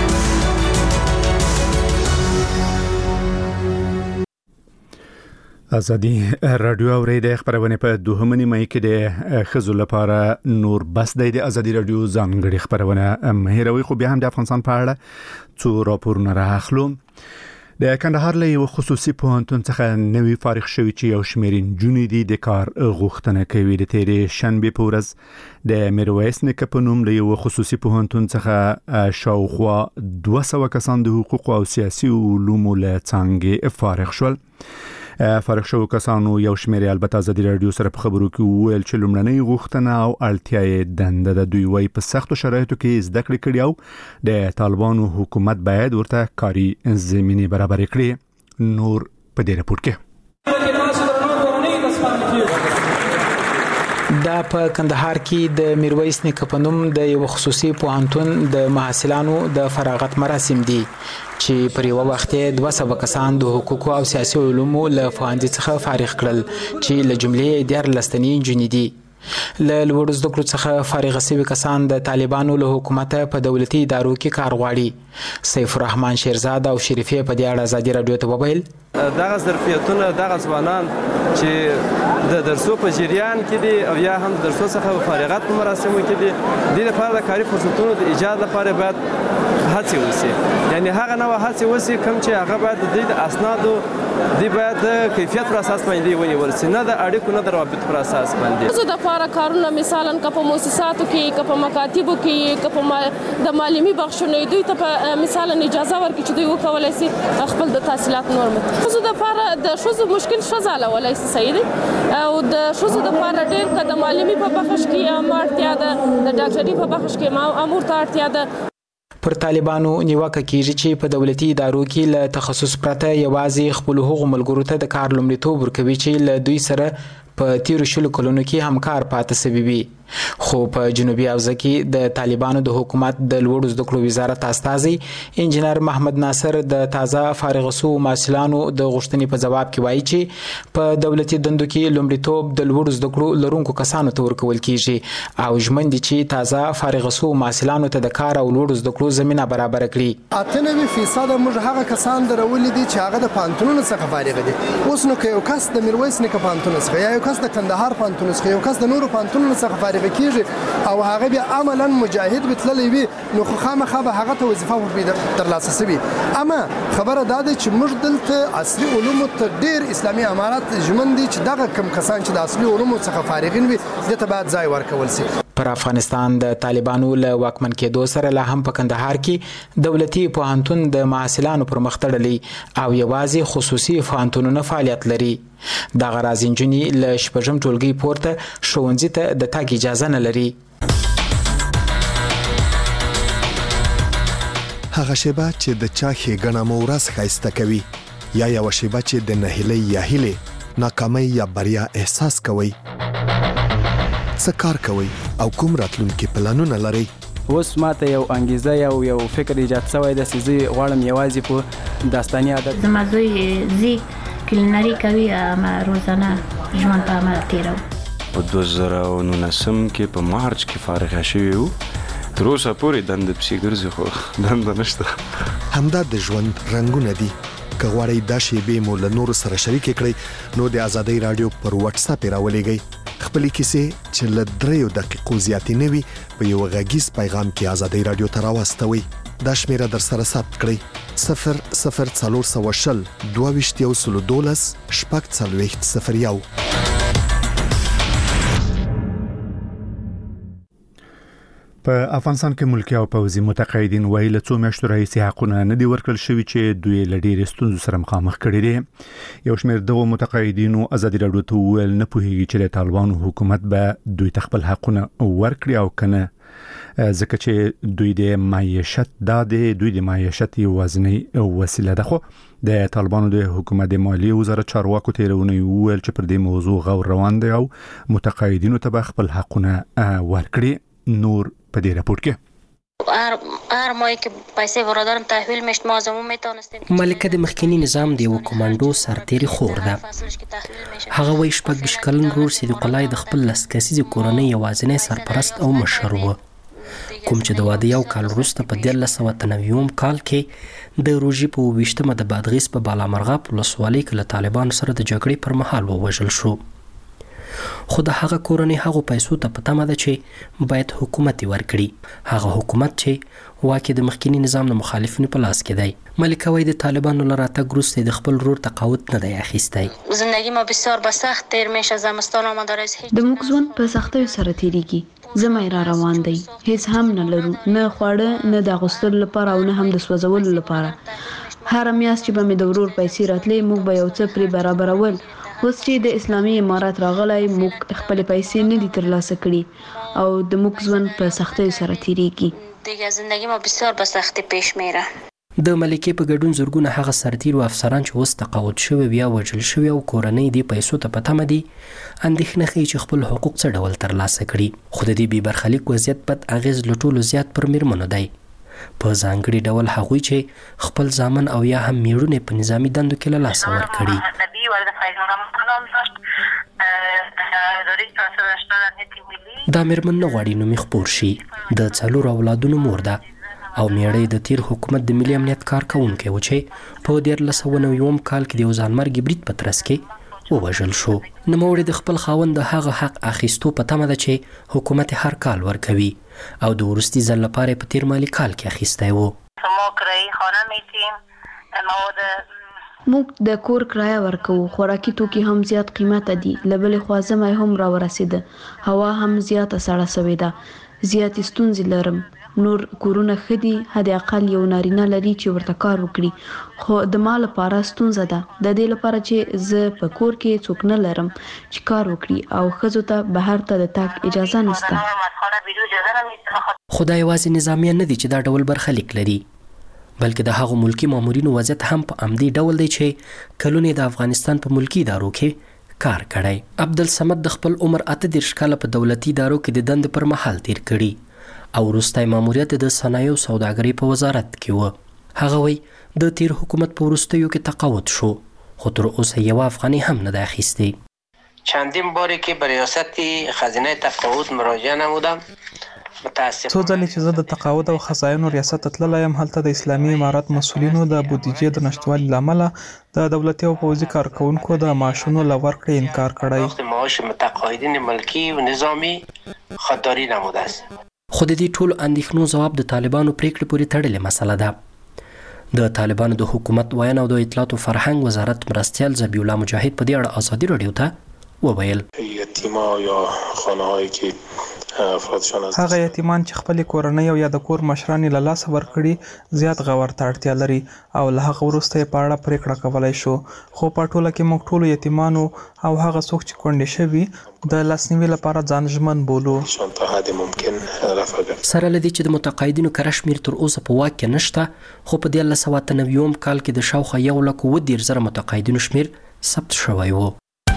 Speaker 1: ازادي رادیو اوریدل خبرونه په دوهمه نیمه کې د خزو لپاره نور بس د ازادي رادیو ځانګړي خبرونه مهیروي خو بیا هم د افغانستان په اړه څو راپورونه راخلو. د کندهار له یو خصوصي پوهنتون څخه نوی فارغ شوی چې یو شمېر نجونې دي د کار غوښتنه کوي. د تیرې شنبې په ورځ د میرویس نیکه په نوم له یو خصوصي پوهنتون څخه شاوخوا دوه سوه کسان د حقوق او سیاسي علومو له څانګې فارغ شول. فارغ شوو کسانو یو شمېر البته ازادي رادیو سره په خبرو کې وویل چې لومړنۍ غوښتنه او اړتیا یې دنده د دوی وای په سختو شرایطو کې زده کړې کړي او د طالبانو حکومت باید ورته کاري زمینه برابر کړي. نور په دې راپور کې
Speaker 14: دا په کندهار کې د میرویس نیکه په نوم د یو خصوصي پوهنتون د محصلانو د فراغت مراسم دي چې پر یو وخت دوه سوه کسان د حقوق او سیاسي علومو له پوهنځي څخه فارغ کړل چې له جملې ډېر لستنی نجونې دي. له لوړو زده کړو څخه فارغ شوي کسان د طالبانو له حکومت په دولتي ادارو کې کار غواړي. سیف الرحمن شیرزاد او شریفه په دې اړه ازادي رادیو ته وویل
Speaker 15: دغه ظرفیتونه دغه ځوانان چې د درسو په جریان کې دي او یا هم درسو څخه فارغت په مراسمو کې دي د لپاره د کاري فرصتونو د ایجاد لپاره باید هڅې وشي. یعنی هغه نوع هڅې وشي کوم چې هغه باید د اسنادو دی باید د کیفیت پر اساس باندې ونیول شي، نه د اړیکو نه د روابط پر اساس باندې.
Speaker 3: زه د لپاره کارونه مثلا که په مؤسساتو کې که په مکاتبو کې که په د معلمي بخښنې دوی ته مثلا اجازه ورکړي چې دوی وکولای شي خپل د تحصیلات نور مت. زه د لپاره د شوزو مشکل شزاله ولای شي صحیح او د شوزو د لپاره ډېر که د معلمي په بخښ کې امرتیا ده د ډاکټري په بخښ کې امور ته اړتیا ده.
Speaker 14: پر طالبانو نیوکه کیږي چې په دولتي ادارو کې له تخصص پرته یوازې خپل حقوق ملګرو ته د کار لومړیتوب ورکوي چې له دوی سره په تیرو شلو کلونو کې همکار پاتې شوي وي. خو په جنوبي حوزه کې د طالبانو د حکومت د لوړو زده کړو وزارت استازي انجنیر محمد ناصر د تازه فارغ شوو محصلانو د غوښتنې په جواب کې وایي چې په دولتي دندو کې لومړیتوب د لوړو زده کړو لرونکو کسانو ته ورکول کیږي او ژمن دي چې تازه فارغ شوو محصلانو ته د کار او لوړو زده کړو زمينه برابر کړي.
Speaker 16: اته نوي فیصد موږ هغه کسان درولې دي چې هغه د پانتونونو څخه فارغ دي. اوس نو که یو کس د میرویس نیکه پانتون څخه یا یو کس د کندهار پانتون څخه یو کس د نورو پانتونونو څخه فارغ کیږي او هغه بیا عملاً مجاهد بتللی وي نو خو خامخا به هغه ته وظیفه ورپې ترلاسه شوي. اما خبره دا ده چې موږ دلته عصري علومو ته ډېر اسلامي امارات ژمن دي چې دغه کم کسان چې د اصلي علومو څخه فارغین وي دې ته باید ځای ورکول شي.
Speaker 14: پر افغانستان د طالبانو له واکمن کېدو سره لا هم په کندهار کې دولتي پوهنتون د محصلانو پر مخ تړلی او یوازې خصوصي پوهنتونونه فعالیت لري. دغه راز نجونې له شپږم ټولګي پورته ښوونځي ته د تګ اجازه نه لري.
Speaker 17: هغه شیبه چې د چا ښېګڼه مو ورځ ښایسته کوي یا یوه شیبه چې د نهیلۍ یا هیلې ناکامۍ یا بریا احساس کوئ. څه کار کوئ او کوم راتلونکي پلانونه لرئ؟
Speaker 18: اوس ماته یو انګیزه یو یو فکر ایجاد شوی دی چې زه غواړم یوازې په داستاني ادب.
Speaker 19: زما زوی زی کلینري کوي اما روزانه ژوند په عمل تیرو.
Speaker 20: په دوه زره او نولسم کې په مارچ کې فارغ شوی وو. تر اوسه پورې دنده پسې ګرځي خو دنده نشته.
Speaker 17: همدا د ژوند رنګونه دي. که غواړئ دا شیبې مو له نورو سره شریکې کړئ نو د ازادۍ راډیو پر واتس اپ یې راولېږئ. خپلې کیسې چې له دریو دقیقو زیاتې نه وي په یو غږیز پیغام کې ازادۍ راډیو ته راواستوئ. دا شمیره در سره ثبت کړئ: صفر صفر څلور سوه شل دوه ویشت یو سلو دولس شپږ څلوېښت صفر یو.
Speaker 1: په افغانستان کې ملکی او پوځي متقاعدین وایي له څو میاشتو راهیسې حقونه نه دي ورکړل شوي چې دوی له ډېرې ستونزو سره مخامخ کړي دي. یو شمېر دغو متقاعدینو ازادي راډیو ته وویل نه پوهېږي چې د طالبانو حکومت به دوی ته خپل حقونه ورکړي او که نه، ځکه چې دوی د معیشت دا د دوی د معیشت یوازینۍ وسیله ده. خو د طالبانو د حکومت د مالیې وزارت چارواکو تېره اونۍ وویل چې پر دې موضوع غور روان دی او متقاعدینو ته به خپل حقونه ورکړي. نور په دې راپور کې
Speaker 21: هر ماهی که پیسې برادرم تحویل میشت ما از عموم میتونستیم.
Speaker 22: ملکه د مخکنی نظام د یو کمانډو سرتیری خور ده. هغه وایي شپږ ویشت کلن ورور صدیق الله د خپل لس کسیزې کورنۍ یوازینی سرپرست او مشر و، کوم چې د واده یو کال وروسته په دیارلس سوه اته نوي کال کې د روژې په اوه ویشتمه د بادغیس په بالامرغاب ولسوالۍ کې له طالبانو سره د جګړې پر مهال ووژل شو. خو د هغه کورنۍ هغو پیسو ته په تمه ده چې باید حکومت یې ورکړي، هغه حکومت چې واک د مخکني نظام د مخالفینو په لاس کې دی. ملکه وایي د طالبانو له راتګ وروسته د خپل ورور تقاعد نه دی اخیستی.
Speaker 21: زندگی ما بسیار به سخت تیر میشه. زمستان آمده رئیس هیچ
Speaker 23: د موږ ژوند په سختیو سره تیریږي. زمای را روان دی، هیڅ هم نه لرو، نه خواړه، نه د اغوستلو لپاره او نه هم د سوځولو لپاره. هر میاشت چې به مې د ورور پیسې راتلې موږ به یو څه پرې برابرول. اوس چې د اسلامي امارات راغلی موږ خپل پیسې نه دي ترلاسه کړي او د موږ ژوند په سختیو سره تیریږي.
Speaker 21: دیگه زندگی ما بسیار به سختی پیش میره.
Speaker 22: د ملکې په ګډون زرګونه هغه سرتیر او افسران چې اوس تقاعد شوي یا وژل شوي او کورنۍ دې پیسو ته په تمه دي اندېښنه ښیي چې خپل حقوق څه ډول ترلاسه کړي. خو د دې بې برخلیک وضعیت بد اغېز له ټولو زیات پر میرمنو دی، په ځانګړي ډول هغوی چې خپل زامن او یا هم میړونه په نظامی دندو کې له لاسه ورکړي. دا میرمن نه غواړي نومې خپور شي. د څلورو اولادونو مور ده او میړی د تیر حکومت د ملي امنیت کارکونکی و چې په دیارلس سوه نوي کال کې د یو ځانمرګي برید په ترڅ کې ووژل شو. نوموړی د خپل خاوند د هغه حق اخیستو په تمه ده چې حکومت هر کال ورکوي او د وروستي ځل لپاره په تیر مالي کال کې اخیستی و.
Speaker 23: موږ د کور کرایه ورکوو، خوراکي توکي هم زیات قیمته دي، له بلې خوا ژمی هم را ورسېده، هوا هم زیاته سړه سوې ده، زیاتې ستونزې لرم. نور کورونه ښه دي، حد اقل یو نارینه لري چې ورته کار وکړي، خو د ما لپاره ستونزه ده د دې لپاره چې زه په کور کې څوک نه لرم چې کار وکړي او ښځو ته بهر ته د تګ اجازه نشته.
Speaker 22: خو دا یوازې نظامیه نه دي چې دا ډول برخلیک لري، بلکې د هغو ملکی مامورینو وضعیت هم په همدې ډول دی چې کلونه د افغانستان په ملکی ادارو کې کار کړی. عبدالصمد د خپل عمر اته دېرش کاله په دولتي ادارو کې د دندې پر مهال تیر کړي او وروستی ماموریت د صنایعو سوداګرۍ په وزارت کې و. هغه وایي د تیر حکومت په وروستیو کې تقاعد شو خو تر اوسه یوه افغانۍ هم نه ده اخیستې.
Speaker 24: چندین باری که به ریاست خزینه تقاعد مراجعه نمودم.
Speaker 8: څو ځلې چې زه د تقاعد او خزاینو ریاست ته تللی یم، هلته د اسلامي امارات مسؤلینو د بودیجې د نشتوالي له امله د دولتي او پوځي کارکوونکو د معاشونو له ورکړې انکار کړی.
Speaker 24: معاش متقاعدین ملکی و نظامی خودداری نموده است.
Speaker 22: خو د دې ټولو اندېښنو ځواب د طالبانو پریکړې پورې تړلې مسله ده. د طالبانو د حکومت ویاند او د اطلاعاتو فرهنګ وزارت مرستیال ذبیح الله مجاهد په دې اړه ازادي راډیو ته وویل
Speaker 25: یتیما یا خانه‌هایی که
Speaker 8: هغه یتیمان چې خپل کورنۍ او یا د کور مشران له لاس ورکړي زیات غور ته اړتیا لري او له هغه وروسته په اړه پریکړه کولای شو خو په ټوله کې موږ ټول یتیمانو او هغه څوک چې کونډې شوي د لاسنیوي لپاره ځان ژمن بولو.
Speaker 22: سره لدی چې د متقاعدینو کره شمیر تر اوسه په واک کې نشته خو په دیارلس سوه اته نوي کال کې د شاوخوا یو لک اووه دېرش زره متقاعدینو شمیر ثبت شوی و.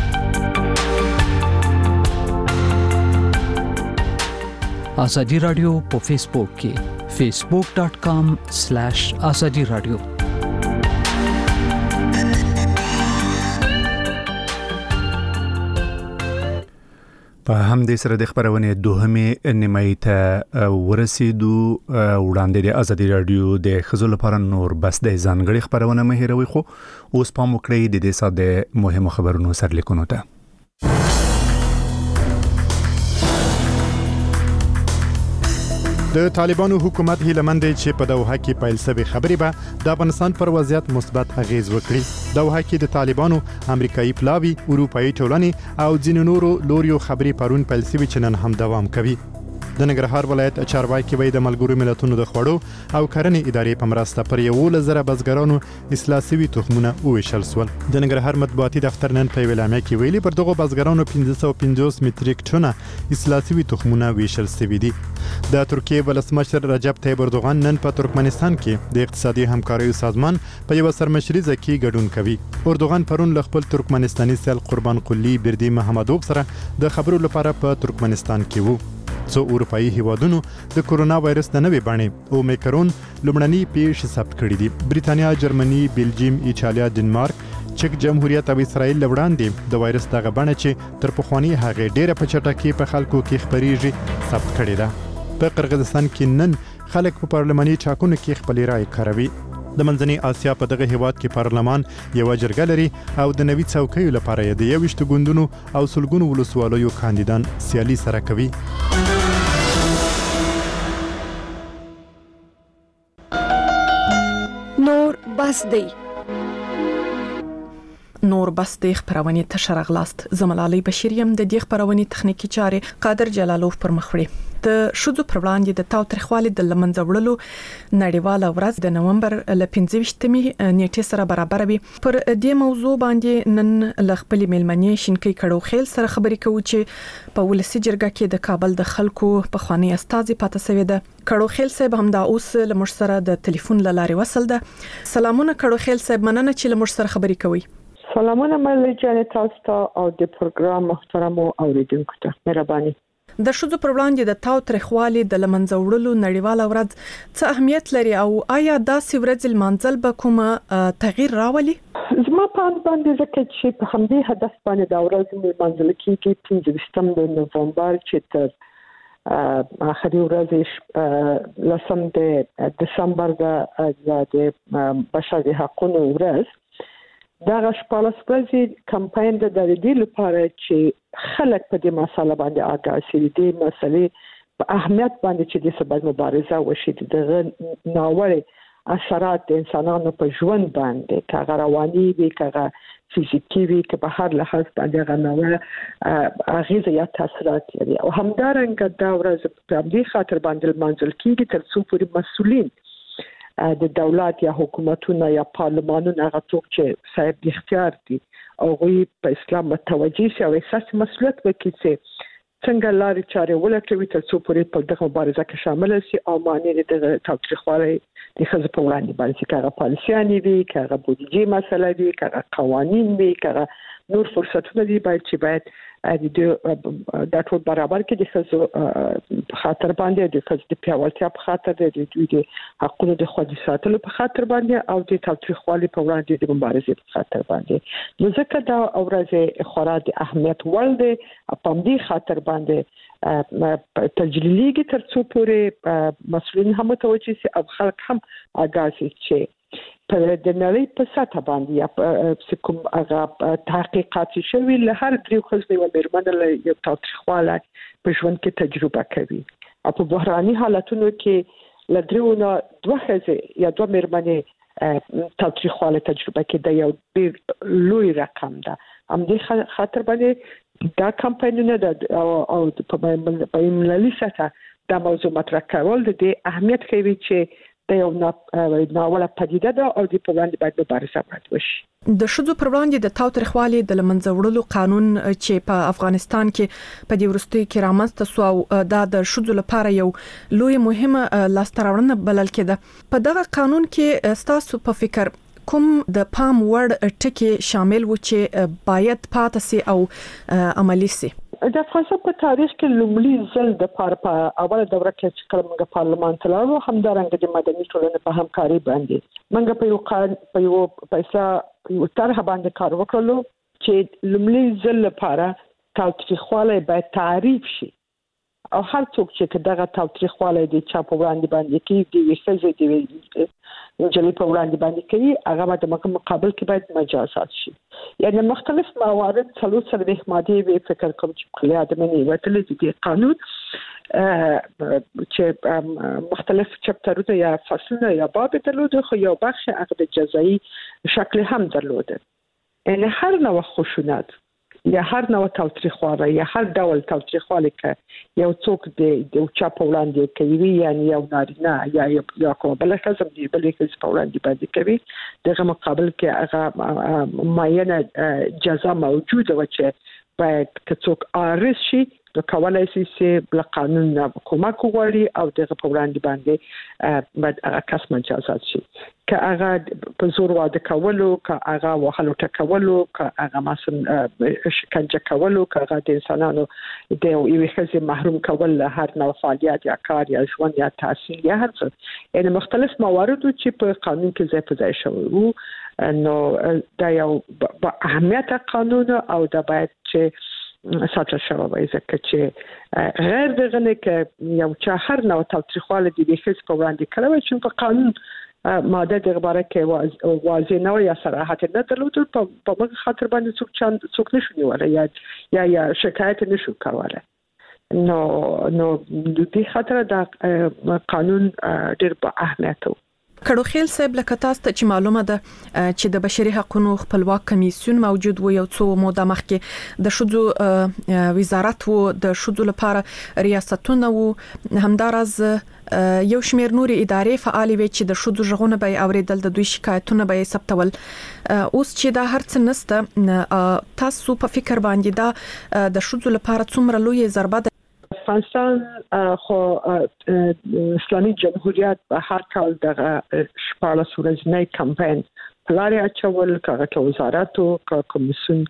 Speaker 2: آزادی رادیو په فیسبوک کې فیسبوک ډاٹ کام سلیش آزادی رادیو.
Speaker 1: په همدې سره د خبرونې دوهمې نیمایي ته ورسېدو. وړاندې د آزادي رادیو د ښځو لپاره نور بس د ځانګړې خبرونه مه هېروئ خو اوس پام وکړئ د دې ساعت د مهمو خبرونو سرلیکونو ته.
Speaker 13: د طالبانو حکومت هیلمند چې په دوحه کې پیل شوی خبرې به د افغانستان پر وضعیت مثبت اغیز وکړي. دوحه کې د طالبانو امریکایي پلاوی اروپאי ټولنې او ځینو نورو لوریو خبرې پرون پیل شوی چې نن هم دوام کوي. د ننګرهار ولایت چارواکي وایي د ملګرو ملتونو د خوړو او کرنې ادارې په مرسته پر یولس زره بزګرانو اصلاح شوي تخمونه وویشل شول. د ننګرهار مطبوعاتي دفتر نن په اعلامیه کې ویلي پر دغو بزګرانو پنځه سوه پنځوس متریک ټنه اصلاح شوي تخمونه ویشل شوي دي. د ترکیې ولسمشر رجب طیب اردوغان نن په ترکمنستان کې د اقتصادي همکاریو سازمان په یو سرمشریزه کې ګډون کوي. اردوغان پرون له خپل ترکمنستاني سیال قربان قلی بردی محمدوف سره د خبرو لپاره په ترکمنستان کې وو. څو اروپאי هیوادونو د کورونا وایرس د نوې بڼې اومیکرون لومړني پیښې ثبت کړې دي. بریتانیا، جرمني، بلجیم، ایټالیا، ډنمارک، چک جمهوریت او اسرائیل لوړاندې د وایرس دغه بڼه چې تر پخوانی هغه ډیره په چټکۍ په خلکو کې خپریږي ثبت کړې ده. په قرغیزستان کې نن خلک په پارلماني ټاکنو کې خپل رائے کاروي. د منځنۍ اسیا په دغه هیواد کې پارلمان یو جرګه لري او د نوي څوکیو لپاره د یوشت ګوندونو او سلګونو ولسوالیو کاندیدان سیالي سره کوي.
Speaker 4: نور بس دی نور بس د خبرونه تشر غلاست زملالي بشریم د دې خبرونه تخنیکی چارې قادر جلالوف پر مخ وړي. د شذو پر وړاندې د تاوتریخوالي د لمنځه وړلو نړیواله ورځ د نومبر ل پنځه ویشتمې نیټې سره برابر وي. پر دې موضوع باندې نن ل خپل میلمنې شینکی کړو خیل سره خبرې کوو چې په ولسی جرګه کې د کابل د خلکو په خواني استاذي پاتې سوي ده. کړو خیل صاحب هم دا اوس ل مش سره د ټلیفون لارې وصل ده. سلامونه کړو خیل صاحب، مننه چې ل مش سره خبرې کوي.
Speaker 5: سلامونه ملي جان تاسو ته او د پروګرام محترم اوریدونکو ته مهرباني.
Speaker 4: د شذو پر وړاندې د تاوتریخوالي د لمنځه وړلو نړیواله ورځ څه اهمیت لري او آیا دا سورځ المنزل به کومه تغییر راولي؟
Speaker 5: زما په باندې ځکه چې په همدې هدف باندې دا ورځ المنزل کې پنځه ویشتم د نومبر چې تر اخري ورځ لسم د دسمبر د بشري حقوقو ورځ دا غشپاله سپرځي کمپاین د دې لپاره چې خلک په دې مسله باندې آگاه شي، دې مسلې په اهمیت باندې چې د سبب مبارزه وشي د ناوړه اثرات د انسانانو په ژوند باندې کاغه رواني وي کاغه فزیکی وي که په هر لحاظ باندې غنوه اغیزه یا تاثیرات لري. او همدارنګه دا ورځ په دې خاطر باندې منځل کیږي تر څو پورې مسؤلین د دولت یا حکومتونو یا پارلمانونو هغه څوک چې صاحب اختیار دي او غوي په اسلام متوجي شي او احساس مسؤلیت وکړي چې څنګه لارې چارې ولټوي تر څو پورې په دغه مبارزه کې شامل شي او معنی د تاوتریخوالي د ښځو په وړاندې باندې کاغه پالیسيانې وي کاغه بودیجه مسله وي کاغه قوانین وي کاغه نور فرصتونه دي باید چې باید د ټول برابر کې د ښځو خاطر باندې د ښځو د پیاوړتیا په خاطر د دوی د حقوقو د خوندي ساتلو په خاطر باندې او د تاوتریخوالي په وړاندې د مبارزې په خاطر باندې نو ځکه دا ورځ خورا د اهمیت وړ دی په دې خاطر باندې تجلیلیږي تر څو پورې مسؤلین هم متوجي شي او خلک هم آگاه شي چې په د نړۍ په سطح باندې یا په کوم هغه تحقیقات شوي له هر دریو ښځو یو میرمن له یو تاوتریخوالی په ژوند کې تجربه کوي او په بحراني حالتونو کې له دریو نه دوه ښځې یا دوه میرمنې تاریخواله تجربه کې د یو ډیر لوی رقم ده. ام دې خاطر باندې دا کمپاینونه د او په ملي سطح د موضوع مطرح کول د اهمیت کوي چې د یو ناوړه پدیده ده او د په وړاندې باید مبارزه وشي.
Speaker 4: د شذو پر وړاندې د تاوتریخوالي د لمنځه وړلو قانون چې په افغانستان کې په دې وروستي کې رامنځته سو او دا د شذو لپاره یو لوی مهمه لاستراوړنه بلل کېده. په دغه قانون کې ستاسو په فکر کوم د پام وړ ټکي شامل و چې باید پاتې سي او عملی سي؟
Speaker 5: د افغانستان په تاریخ کې لومړی ځل د پاره په اوله دوره کې چې کله موږ پارلمان ته لاړو همدارنګه د مدني ټولنې په همکاري باندې موږ په یو قانون په یو پیسې یو طرح باندې کار وکړو چې لومړی ځل لپاره تاوتریخوالی باید تعریف شي او هر څوک چې دغه تاوتریخوالی د چا په وړاندې باندې کې دی وسه دی جلي په وړاندې باندې کوي هغه د مقابل کې باید مجازات شي. یعنی مختلف موارد څلور څلوېښت ماده وی فکر کوم چې کلیه د منی وتلې دي قانون چې مختلف چپټرونه یا فصلونه یا باب درلوده خو یو بخش هغه د جزایی شکل هم درلوده. یعنی هر نوع خشونت یا هر نوع تاوتریخوالی یا هر ډول تاوتریخوالی که یو څوک د چا په وړاندې کوي یعنی یو نارینه یا یا کوم بل ښځه دی بل ښځه په وړاندې باندې کوي دغه مقابل کې هغه معینه جزا موجوده و چې باید که څوک عارض شي نو کولای شي چې بل قانون کومک وغواړي او دغه په وړاندې باندې باید هغه کس مجازات شي. که هغه په زور واده کولو که هغه وهلو ټکولو که هغه مثلا شکنجه کولو که هغه د انسانانو د یوې ښځې محروم کول له هر نوع فعالیت یا کار یا ژوند یا تحصیل یا هر څه یعنی مختلف موارد چې په قانون کې ځای په ځای شوي وو نو دا یو با اهمیت قانون او دا باید چې ساتل شوی وي ځکه چې غیر دغه نه کې یو چا هر نوع تاوتریخوالی د دې په وړاندې کړی چې په قانون ماده د عبارت کې واضح نه یا صراحت نه درلود په موږ خاطر باندې څوک چاند څوک نشو نیولای یا یا یا شکایت نشو کولای. نو نو د دې خاطر دا قانون ډېر په اهمیت و.
Speaker 4: کډوخیل صاحب لکه تاسو ته چې معلومه ده چې د بشري حقوقو خپلواک کمیسیون موجود و یو څو موده مخکې د شذو وزارت و د شذو لپاره ریاستونه و همدارز یو شمېر نوري ادارې فعال وي چې د شذو ژغونه به اوریدل د دوی شکایتونه به ثبتول. اوس چې دا هرڅ نسته تاسو په فکر باندې دا د شذو لپاره څومره لوی ضربه ده؟
Speaker 5: افغانستان خو اسلامي جمهوریت په هر کال دغه شپاړس ورځنی کمپاین پلاري اچول کاغه وزارت او کمیسیون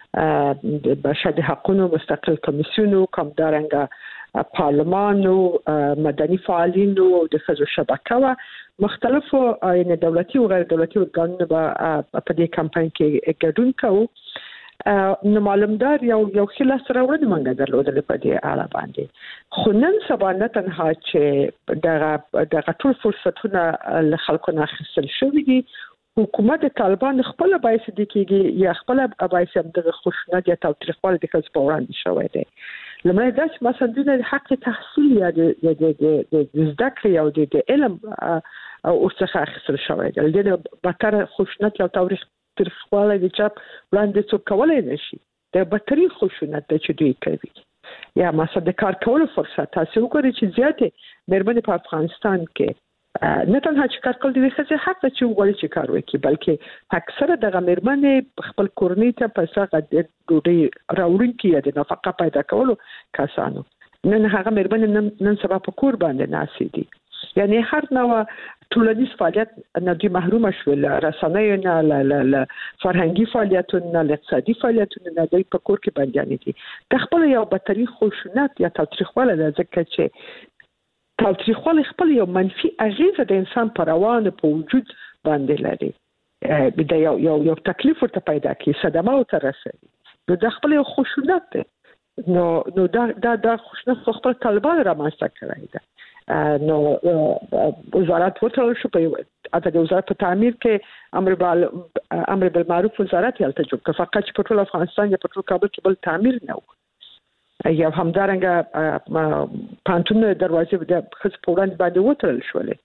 Speaker 5: د بشري حقوقو مستقل کمیسیون او کومدارنګه پارلمان او مدني فعالین او د ښځو شبکه و مختلفو عین دولتي او غیر دولتي ورګانونه په دې کمپاین کې ګډون کوي. نو معلومدار یو یو خلا سره ورته مونږ درلودل په دې اړه باندې خو نن سبا نه تنها چې دغه دغه ټول فرصتونه له خلکو نه اخیستل شوې دي حکومت طالبان خپل بایس دي کېږي یا خپل بایس دغه خشونت یا تاوتریخوالی د کس په وړاندې شوی دی. لمړی دا چې مثلا د حق تحصیل یا د د زده کړې او د علم او څخه اخیستل شوی دی د بتر خشونت او تاوتریخ ترخواله د چاپ وړاندې څوک کولای نشي د بدترین خشونت د چې دوی کوي یا مثلا د کار کولو فرصت تاسو وګورئ چې زیاتې مېرمنې په افغانستان کې نه تنها چې کار کول دي ښځې حق چې وګورئ چې کار وکړي بلکې اکثره دغه مېرمنې خپل کورنۍ ته پیسې غوډي ډوډۍ راوړونکي یا د نفقه پیدا کولو کسانو نن هغه مېرمنې نن سبا په کور باندې ناسي دي یعنی هر نوع ټولنیز فعالیت نه دي محروم شول رسنۍ نه ل فرهنګي فعالیتونه ل اقتصادي فعالیتونه نه دي په کور کې باندې دي د خپل یو بدتري خشونت یا تاوتریخوالی ځکه چې تاوتریخوالی خپل یو منفي اغیزه د انسان پر روان په وجود باندې لري د یو یو یو تکلیف ورته پیدا کوي صدمه او ترسي نو د خپل یو خشونت نو نو دا دا د خشونت خپل طالبان رامنځته کړی دی. نو وزارت وټول شو په اته د وزارت په تعمیر کې امر بال امر بالمعروف وزارت یالته جوړ کړ فقط په ټول افغانستان یا په ټول کابل کې بل تعمیر نه و یا همدارنګه پانتون دروازې د خص پوراند باندې وټول شولې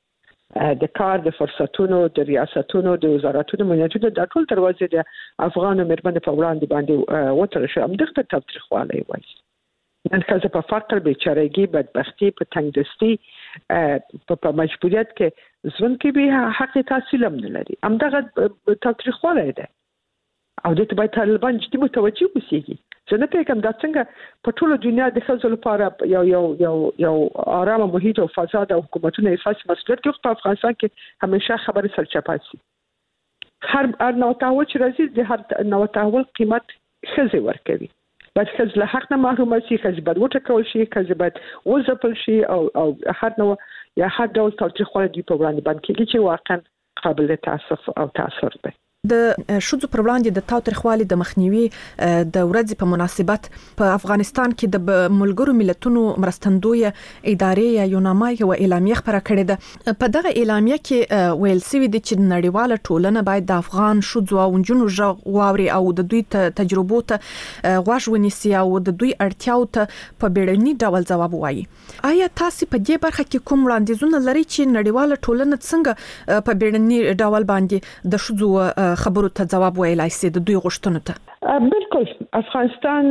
Speaker 5: د کار د فرصتونو د ریاستونو د وزارتونو منیټونو د ټول دروازې د افغان مرمنې په وړاندې باندې وتر شو هم دغه تاریخواله وایي نن ښځه په فقر بیچارهګي بدبختی په تنګدستي په مجبوریت کې ژوند کې به حق تحصیل هم نه لري هم دغه تاریخواله ده او د ته باید طالبان جدي متوجه وسیږي څنګه په کوم د څنګه په ټوله دنیا د ښځو لپاره یو یو یو یو آرام محیط او فساد او حکومتونه اساس مسؤلیت کوي په افغانستان کې همیشه خبره سرچپاسي هر هر نو تاول چې راځي د هر نو تاول قیمت ښځه ورکوي باید ښځه له حق نه محروم شي ښځه باید وټکول شي ښځه باید وځپل شي او او هر نو یا هر ډول تاریخوالي دی په وړاندې باندې کې چې واقعا قابل تاسف او تاثیر دی
Speaker 4: د شذو پر وړاندې د تاوتریخوالي د مخنیوي د ورځې په مناسبت په افغانستان کې د ملګرو ملتونو مرستندوی ادارې یوناما یو اعلامیه خبره کړې ده په دغه اعلامیه کې ویل سوي دي چې نړیواله ټولنه باید د افغان شذو او نجونو ژغ واوري او د دوی تجربو ته غوږ ونیسي او د دوی اړتیاو ته په بیړني ډول ځواب وایي آیا تاسو په دې برخه کې کوم وړاندیزونه لرئ چې نړیواله ټولنه څنګه په بیړني ډول باندې د شذو خبرو ته جواب ویلای سي د دوی غوښتنو ته
Speaker 5: بالکل افغانستان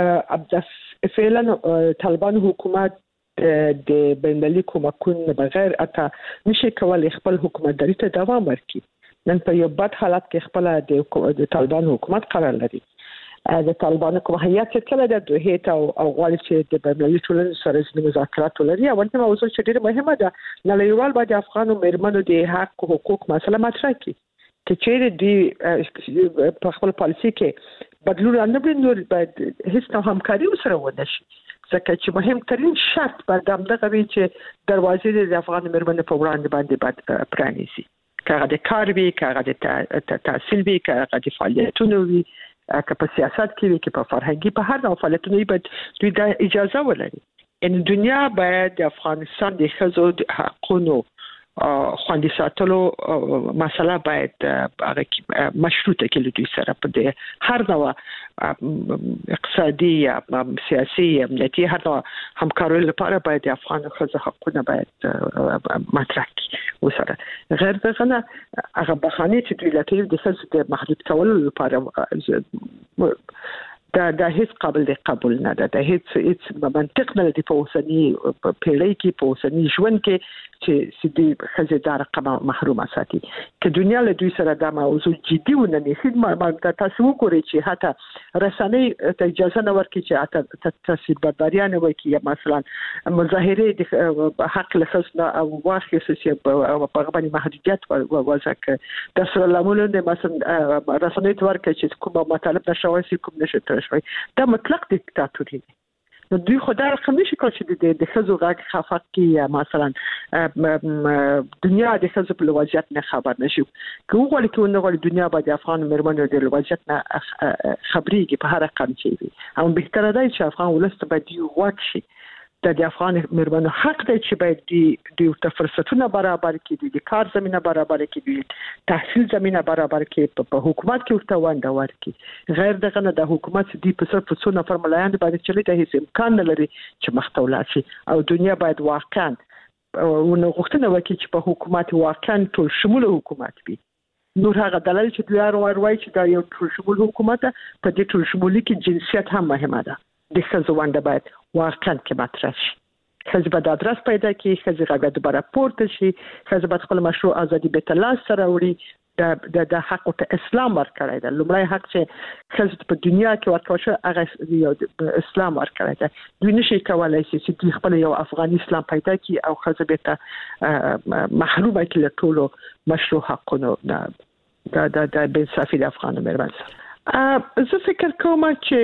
Speaker 5: فعلا طالبان حکومت د بینالمللي کومکونو بغیر اته نشي کولای خپل حکومتداري ته دوام ورکړي نن په یو بد حالت کې خپل د طالبان حکومت قرار لري د طالبان کوم هيئت چې کله د دوه ته او غواړي چې د بینالمللي ټولنې سره د مذاکرات ولري او ورته موضوع چې ډیره مهمه ده نړیوال باید افغان مرمنو د حق حقوق مسله مطرح کړي چې چیرې دی په خپل پالیسي کې بدلون راځي نور باید هیڅ نوع همکاري سره ونه شي ځکه چې مهم ترين شرط باید دغه وي چې دروازې د افغان مرمنو په وړاندې باندې باید پرانیزي کاغه د کار وی کاغه د تحصیل وی کاغه د فعالیتونو وی که په سیاست کې وی که په فرهنګي په هر ډول فعالیتونو باید دوی د اجازه ولري ان دنیا باید د افغانستان د خزو د حقوقو خوندي ساتلو مسله باید هغه مشروطه کې دوی سره په دې هر نوع اقتصادي یا سیاسي امنیتي هر نوع همکارۍ لپاره باید د افغان خزو حقوقونه باید مطرح کړي وسره غیر دغه نه هغه بهانه چې دوی لټوي د خزو د محدود کولو لپاره دا د هیڅ قابل د قبول نه ده د هیڅ هیڅ منطق نه دی په اوسنی پیړۍ کې په اوسنی ژوند کې چې سدي خزیدار رقم محروم ساتي که دنیا له دوی سره د موضوع جدي ونه نیسي ما تاسو وګورئ چې حتی رسنۍ ته اجازه نه ورکړي چې حتی تاثیر برداریان وکړي یا مثلا مظاهره د حق لخصنا او واخلي چې په غوښتنې محدودیت وځکه د سره لامل نه مثلا رسنۍ ته ورکړي چې کوم مطالب نشوي کوم نشي شوی دا مطلق دیکتاتوري دی نو دوی خدای رقم نشي کول چې د خزو غاک خفق کی یا مثلا دنیا د خزو په وضعیت نه خبر نشي کوم غوړي کې نو غوړي دنیا باندې افغان مرمنو د وضعیت نه خبريږي په هر رقم شي او به تر دای چې افغان ولست باندې وښ شي د افغان مرمنو حق دی چې باید د د فرصتونو برابر کړي د کار زمينه برابر کړي تحصیل زمينه برابر کړي په حکومت کې ورته ونده ورکړي غیر دغه نه د حکومت د په صرف څو نفر ملایان باندې چې له هیڅ امکان نه لري چې مختولا شي او دنیا باید واقعا ونه غوښتنه وکړي چې په حکومت واقعا ټول شمول حکومت وي نور هغه دلایل چې دوی وروي چې دا یو ټول شمول حکومت په دې ټول شمولي کې جنسیت هم مهمه ده د خزو ونده باید واقعا کې مطرح شي خزو باید آدرس پیدا کړي خزو غږ دوباره پورته شي خزو باید خپل مشروع ازادي به تلاش سره وړي د د حق ته اسلام ورکړی دی لومړی حق چې خزو په دنیا کې ورکړل شو هغه یو اسلام ورکړی دی دوی نشي کولای چې دوی خپل یو افغاني اسلام پیدا کړي او خزو به ته محرومه کړي له ټولو مشروع حقونو د د د بن صافي د افغان مرمن سره زه فکر کوم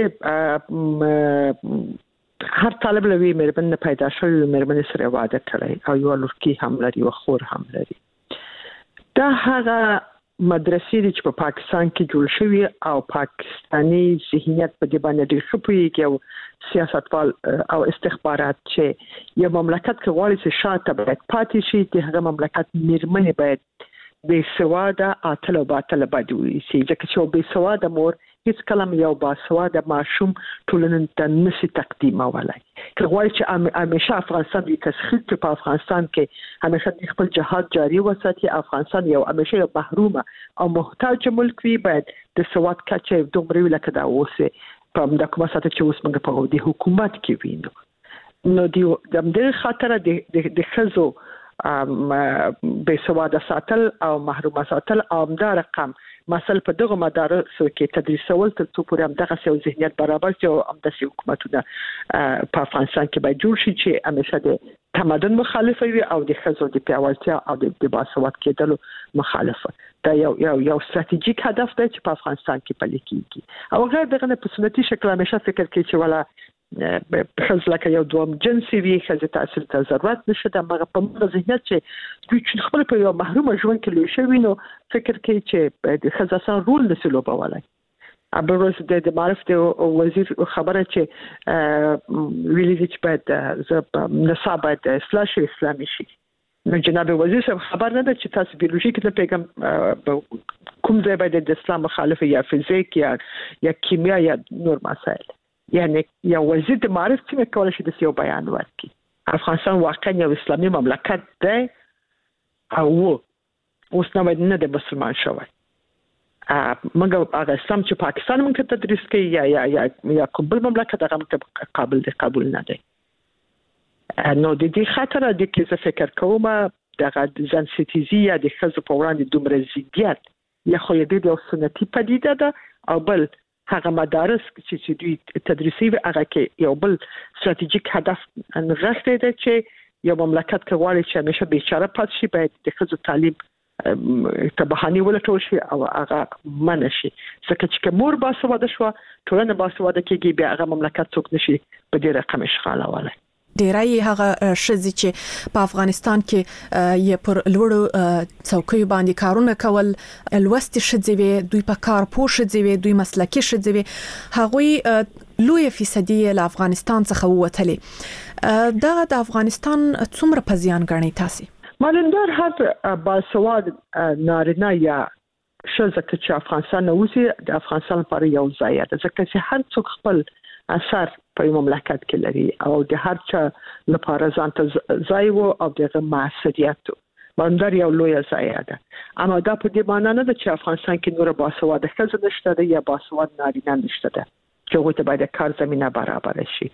Speaker 5: چې هر طالب لوي مرمن پیدا شوی مرمن سره واده کړی او یو لورکی هم لري او خور هم لري دا هغه مدرسې چې په پاکستان کې جوړ شوی او پاکستانی ذهنیت په دې باندې ډېر خپويږي او سیاستوال او استخبارات چې یو مملکت کې غواړي چې شاته باید پاتې شي د هغه مملکت مرمن باید بې سواده اتل او باطل باندې وي چې چې بې سواده مور هیڅ کلم یو باسواده ماشوم ټولنې ته نشي تقدیمولای که غواړي چې همیشه افغانستان د تسخیر په افغانستان کې همیشه خپل جهاد جاری وساتي افغانستان یو همیشه یو محرومه او محتاج ملک وي باید د سواد کچه دومره لکه دا اوسه په د کومه ساته چې اوس موږ په دې حکومت کې وینو نو دی د دې خاطر د د خزو بې سواده ساتل او محرومه ساتل او دا رقم مثلا په دغه مدارسو کې تدریسول تر څو پورې هم دغه یو ذهنیت برابر شي او هم د حکومتونو په افغانستان کې باید جوړ شي چې همیشه د تمدن مخالفه وي او د خزو د پیاوړتیا او د باسواد کېدلو مخالفه دا یو یو یو ستراتیژیک هدف دی چې په افغانستان کې پلي کیږي او غیر دغه په سنتي شکل همیشه فکر کوي چې ولا خزل لکه یو دوم جنسي وي خزه تاثیر ته ضرورت نشته د مغه په مغه ذهنیت چې دوی چې خپل په یو محرومه ژوند کې لوي شوی نو فکر کوي چې د خزه سره رول نسلو بولای ابروز د معرفت وزیر خبره چې ویلي چې باید نصاب باید اصلاح اسلامي شي نو جناب وزیر صاحب خبر نه ده چې تاسو بیولوژي کې پیغام کوم ځای باید د اسلام مخالفه یا فزیک یا یا کیمیا یا نور مسائل یعنی یو وزیر د معرفت څنګه کولای شي د یو بیان ورکړي افغانستان واقعا یو اسلامي مملکت دی او اوس نو باید نه د مسلمان شوی موږ هغه اسلام چې پاکستان موږ ته تدریس کوي یا یا یا یا کوم مملکت هغه موږ قابل دی قبول نه دی نو د دې خاطر د کې څه فکر کوم دغه ځان ستیزي یا د خزو په وړاندې دومره زیات یا خو دې د سنتي پدیده ده او بل هغه مدارس چې دوی تدریسي هغه کې یو بل ستراتیژیک هدف نغښتې ده چې یو مملکت کې غواړي چې همیشه بیچاره پات شي باید د خزو تعلیم ته بهانه ولټول شي او هغه منشي ځکه چې مور باسواده شو ټولنه باسواده کېږي بیا هغه مملکت څوک نشي په دې رقم اشغالولای
Speaker 4: ډیرای هغه شذ چې په افغانستان کې یې پر لوړو څوکۍ باندې کارونه کول الوست شذوي دوی په کار پوه شذوي دوی مسلکي شذوي هغه لوی فیصدي له افغانستان څخه ووتلې دا د افغانستان څومره په زیان غني تاسو
Speaker 5: مالندار هر باسواد نارینه یا شذ چې افغانستان اوسي د افغانستان لپاره یو ځای ده ځکه چې هر څوک خپل اثر په مملکت کې لري او د هر چا لپاره ځان ته ځای وو او دغه مسؤلیت باندې یو لوی ځای ده اما دا په دې معنی نه ده چې افغانستان کې نور باسواده ښځې نشته ده یا باسواده نارینه نشته ده چې هغوی ته باید کار زمینه برابر شي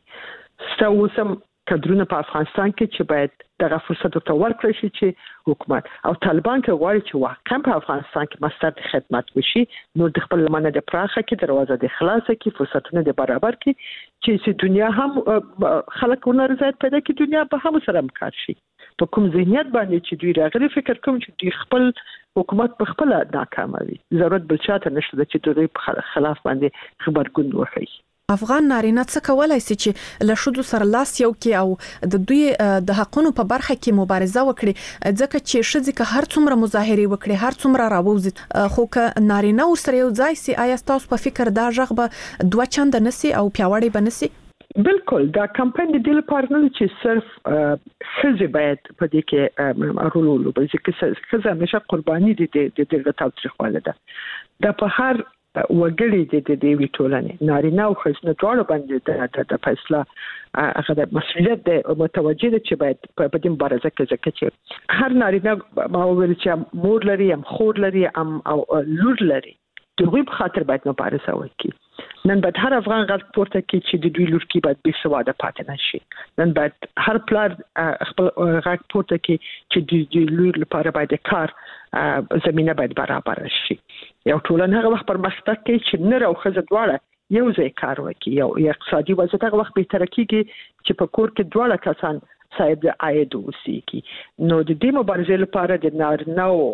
Speaker 5: ستاسو کډرونه په افغانستان کې چې باید دغه فرصت ته ورکړي شي چې حکومت او طالبان کې غواړي چې واقعا په افغانستان کې مستند خدمت وشي نو د خپل لمنه د پراخه کې دروازه د خلاصه کې فرصتونه د برابر کې چې دنیا هم خلک ورزاد پیدا کې دنیا به هم سره مکار شي په کوم ذهنیت باندې چې دوی راغلي فکر کوم چې دوی خپل حکومت په خپل ناکاموي ضرورت بل چاته نشته چې دوی په خلاف باندې خبرګون وکړي
Speaker 4: افغان نارینه څه کولای شي چې له شودو سره لاس یو کې او د دوی د حقونو په برخه کې مبارزه وکړي ځکه چې شذ که هر څومره مظاهره وکړي هر څومره راووزي خو که نارینه ورسره یو ځای سي آیا تاسو په فکر دا ژغه به دوه چند نسی او پیاوړی بنسي
Speaker 5: بالکل دا کمپاین د دل پارنل چې صرف خزه باید په دې کې رول ولوبي چې خزه همیشه قرباني دي د دغه تاوتریخواله ده د په هر وګړي د دې وی ټولنې نارینه او ښځینه ټول باندې د فیصله هغه د مسؤلیت د متوجه دي چې باید په دې مبارزه کې ځکه چې هر نارینه ما ویل چې مور لري ام خور لري ام او لور لري دوی په خاطر باید مبارزه وکړي نن باید هر افغان غږ پورته کړي چې د دوی لور کې باید بې سواده پاتې نشي نن باید هر پلار خپل غږ پورته کړي چې د دوی لور لپاره باید کار زمينه باید برابر شي یو ټولنه هغه وخت پرمختګ کوي چې نر او ښځه دواړه یو ځای کار وکړي یو اقتصادي وضعیت هغه وخت به ترقی کیږي چې په کور کې دواړه کسان صاحب د عاید اوسېږي نو د دې مبارزې لپاره د نارینه‌و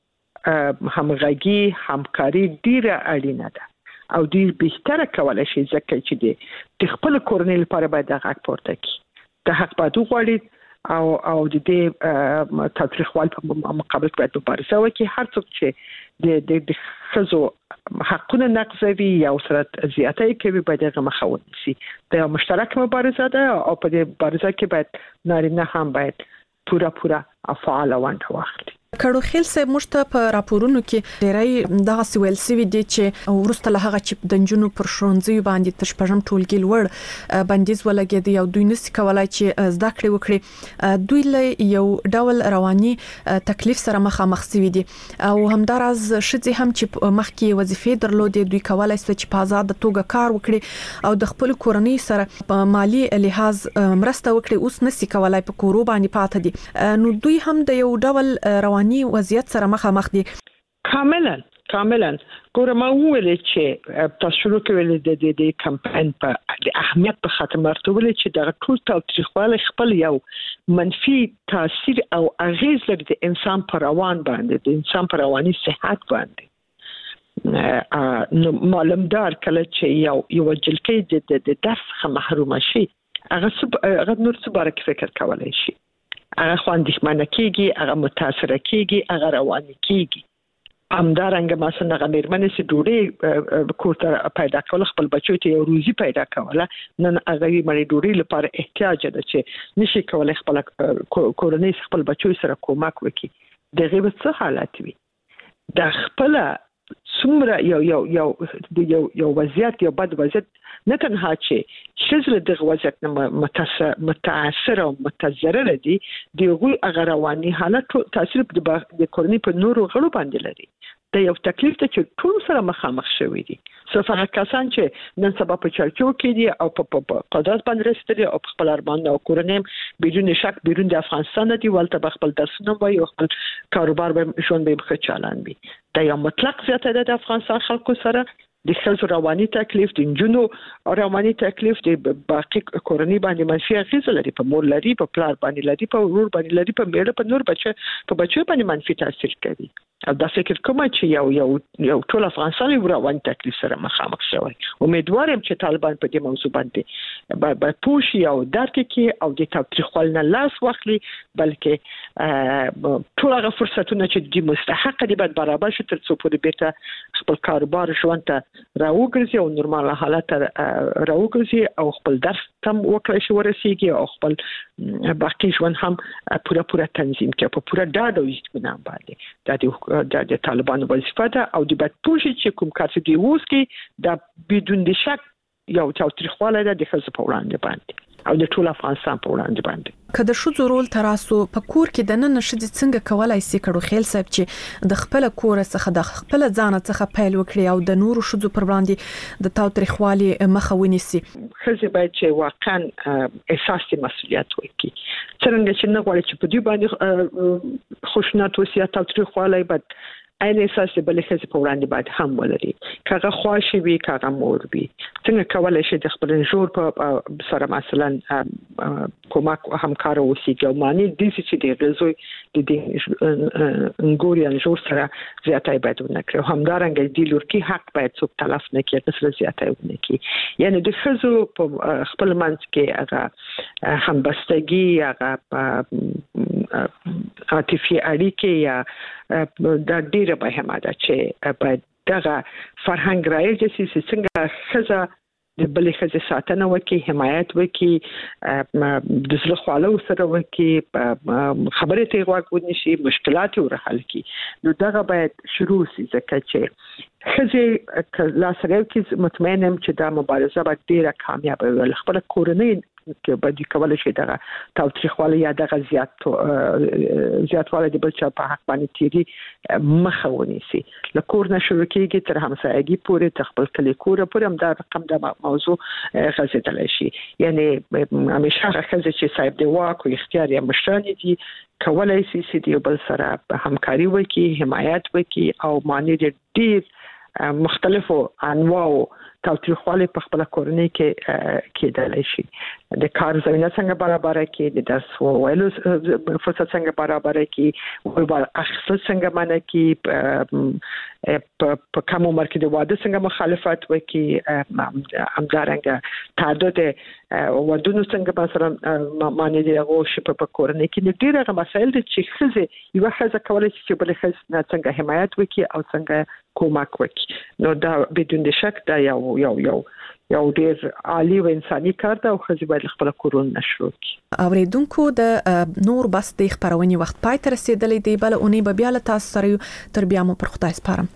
Speaker 5: همغږي همکاري ډیره اړینه ده او ډیر بهتره کولای شي ځکه چې د خپل کورنۍ لپاره باید د حق پورته کړي د حق باید وغواړي او او د دې تاریخوال په مقابل کې مبارزه وکړي هر څوک چې د د خزو حقونه نقضوي یا سره زیاتې کوي باید هغه مخاوت شي د مشترک مبارزه ده او په دې مبارزه کې باید نارینه هم باید پورا پورا فعال ونډه واخلي
Speaker 4: کړو خیل سه مشته په راپورونو کې ډیرای دغه سویل سوي دي چې ورسته له هغه چې د جنونو پر شونځي باندې تشپژم ټولګي لوړ بندیز ولګید یو دوی نس کولای چې زده کړې وکړي دوی له یو ډول رواني تکلیف سره مخامخ سوي دي او همدارز شځې هم چې مخکې وظیفې درلودې دوی کولای شي چې په آزاد توګه کار وکړي او د خپل کورنۍ سره په مالی لحاظ مرسته وکړي اوس نس کولای په کورو باندې پاتې دي نو دوی هم د یو ډول رواني وضعیت سره مخامخ دي
Speaker 5: کاملا کاملا ګوره ما ویل چې تاسو شروع کړل د دې د کمپاین په د اهمیت په خاطر مرته ویل چې د ټول تاریخوالي خپل یو منفي تاثیر او اغیز لري د انسان پر روان باندې د انسان پر رواني صحت باندې نو معلومدار کله چې یو یو جلکې د درس څخه محروم شي هغه هغه نور څه بارک فکر کولای شي هغه خواندښمنه کیږي هغه متاثر کیږي هغه روان کیږي همدارنګه مثلا هغه مېرمنې چې ډوډۍ کوټه پیدا کول خپل بچو ته یو روزي پیدا کوله نن هغه مړي ډوډۍ لپاره احتیاج ده چې نشي کولای خپل کورنۍ خپل بچو سره کومک وکړي دغه به څه حالت وي د خپل څومره یو یو یو یو یو وضعیت یو بد وضعیت نه تنها چې شزل دغه وضعیت متاثر متاثر او متضرر دي دغه هغه رواني حالت تاثیر د کورنۍ په نورو غړو باندې لري دا یو تکلیف ته چې ټول سره مخامخ شوي دي صفه کسان چې نن سبا په چرچو کې دي او په قدرت باندې رسېدلي او خپل ارمان او کورنۍ بدون شک بیرون د افغانستان دي ولته خپل درسونه وایي او خپل کاروبار به ژوند به ښه چالان وي دا یو مطلق زیاته ده د افغانستان خلکو سره د خلکو رواني تکلیف د جنونو رواني تکلیف د باقي کورنۍ باندې منفي اغیز لري په مور لري په پلار باندې لري په ورور باندې لري په میړه په نور بچو په بچو باندې منفي تاثیر کوي او دا فکر کوم چې یو یو یو ټول افغانستان یو رواني تکلیف سره مخامخ شوی امیدوارم چې طالبان په دې موضوع باندې به پوښي او درک کې او د تاریخوال نه لاس واخلي بلکې ټول هغه فرصتونه چې د مستحق دي باید برابر شي تر څو پورې بیرته خپل کاروبار ژوند ته راوګرځي او نورمال حالت راوګرځي او خپل درس تم وکړي شي ورسیږي او خپل باقي ژوند هم پوره پوره تنظیم کړي په پوره ډاډ او اطمینان باندې دا د طالبانو وظیفه ده او د بد پوښي چې کوم کار چې دی اوس کې دا بدون د شک یو تاریخواله ده د خلکو په وړاندې باندې او د ټول افغانستان په وړاندې باندې
Speaker 4: کله شو ضرورت تراسو په کور کې د نن شې څنګه کولای شي کړو خیل صاحب چې د خپل کور څخه د خپل ځان څخه پیل وکړي او د نورو شذو پر وړاندې د تاریخوالي مخه ونیسي
Speaker 5: خزه باید چې واقعا احساس د مسؤلیت وکړي څنګه چې نه غواړي چې په دې باندې خوشنات وسیه تاریخوالي بد این احساس بل خزه په وړاندې باید هم ولري کاغه خواشي وي کاغه مور وي څنګه کولای شي د خپل جوړ په سره مثلا کومک همکار اوسي او معنی د دې چې د غزوی د دې انګوريان جوړ سره زیاتای باید ونکړي همدارنګه د لورکی حق باید څوک تلف نه کړي تر زیاتای ونکړي یعنی د خزو په خپل منځ کې هغه همبستګي هغه عاطفي اړیکې یا د ډیره به هم ده چې په دغه فرهنګ راځي چې څنګه خزه د بلې خزه ساتنه وکي حمایت وکي د زړه خواله سره وکي خبرې ته غوږ ونشي مشکلات ور حل کی نو دغه باید شروع شي ځکه چې خزه لا سره کې مطمئنم چې دا مبارزه به ډیره کامیاب وي خپل کورنۍ کې به د کولای شي دغه تاریخوالي یا دغه زیات زیاتواله د بل چا په حق باندې تیری مخه ونیسي لکور نه شروع کیږي تر همسایګي پورې تخپل کلی کور پورې هم دا رقم د موضوع غزیدل شي یعنی همیشه خزه چې صاحب دی واک او اختیار یې مشران دي کولای شي چې د بل سره همکاري وکړي حمایت وکړي او معنی دې مختلفو انواعو تاریخوالي په خپل کورنۍ کې کېدلی شي د کار زمينه څنګه برابر کړي د درس ویلو فرصت څنګه برابر کړي او بل اخلاق څنګه معنی کړي په کوم عمر کې د واده څنګه مخالفت وکړي همدارنګه تعدد ودونو څنګه مثلا معنی دی او شي په کورنۍ کې ډیره مسایل دي چې خزه یو خزه کولای شي چې بل خزه څنګه حمایت وکړي او څنګه کومک وکړي نو دا بدون شک دا یو یو یو یو ډیر عالی و انساني کار ده او خځې باید خپل کورونه شروع کړي.
Speaker 4: اوریدونکو د نور بس د خبرونې وخت پای ته رسیدلې دی، بل اونۍ به بیا له تاسو سره تر بیا مو پر خدای سپارم.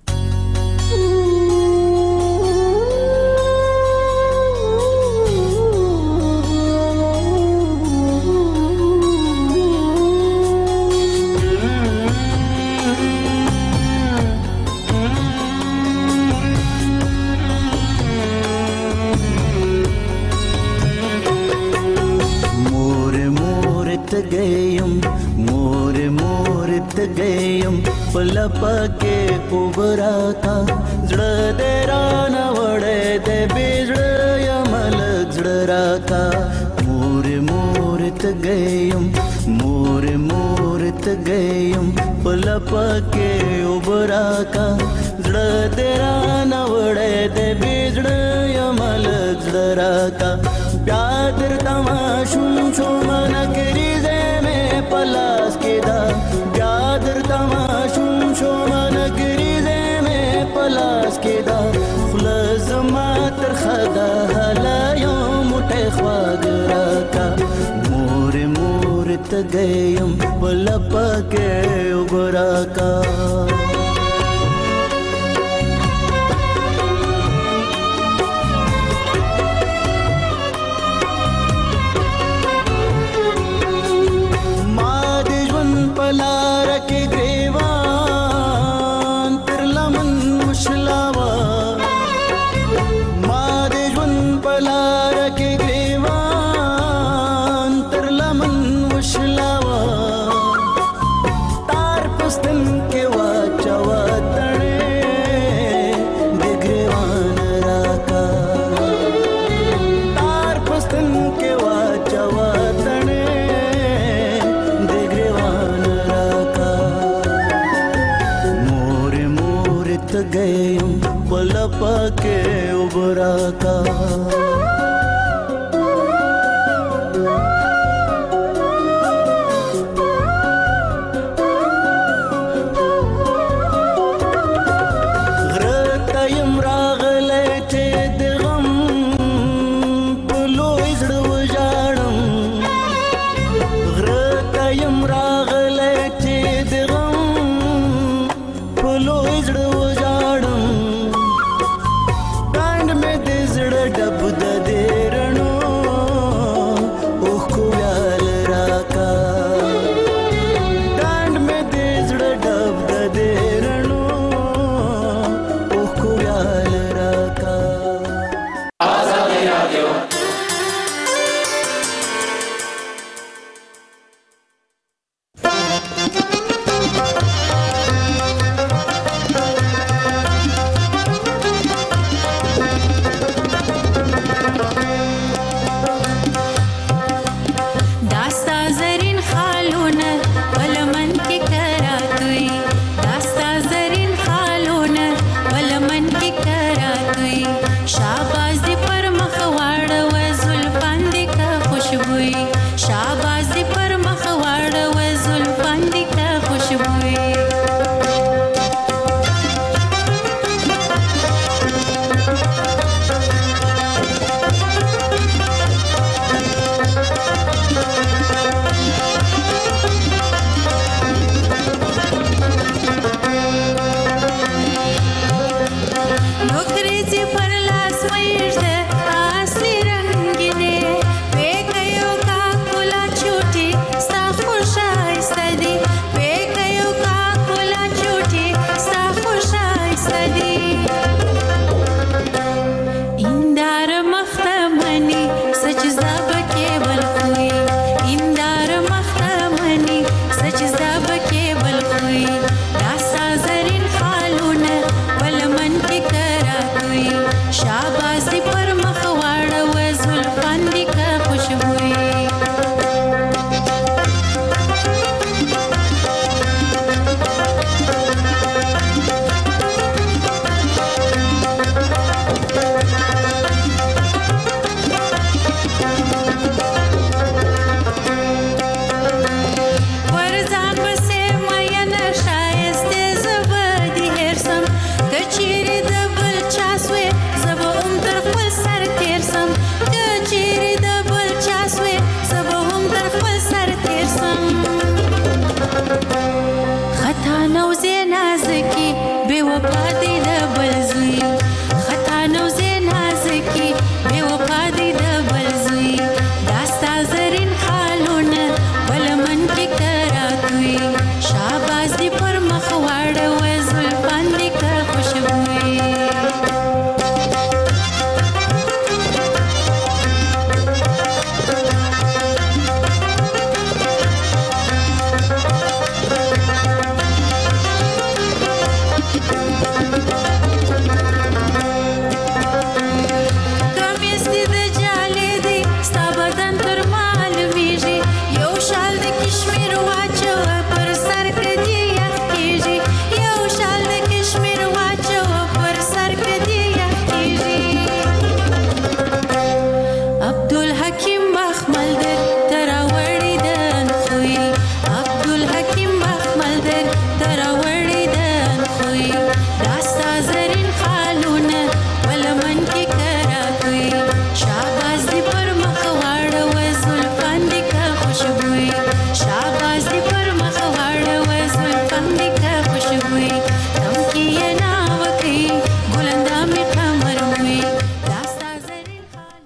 Speaker 6: पलपके उबराता जड़ देरा न वड़े दे बिजड़ यमल जड़राता मोरे मोरत गयम मोरे मोरत गयम पलपके उबराता जड़ देरा न वड़े दे बिजड़ यमल जड़राता प्यादर तमाशुम छोमन करी दे में पलास के दा प्यादर तमाशुम شومان گریزه میں پلاس کے دا خلص ماتر خدا حلا یوم تخواگ راکا مور مور تگیم پلپا کے اوبراکا مادجون پلار کے گریوان पके उबराता غرتایم راغله ته دغم بلوی زړه وجاړم غرتایم راغله ته دغم بلوی زړه وجاړم डब द देरणो ओह को याल राका डांड में देजड़ डब द देरणो ओह को याल राका आजादी राडियो
Speaker 7: غادي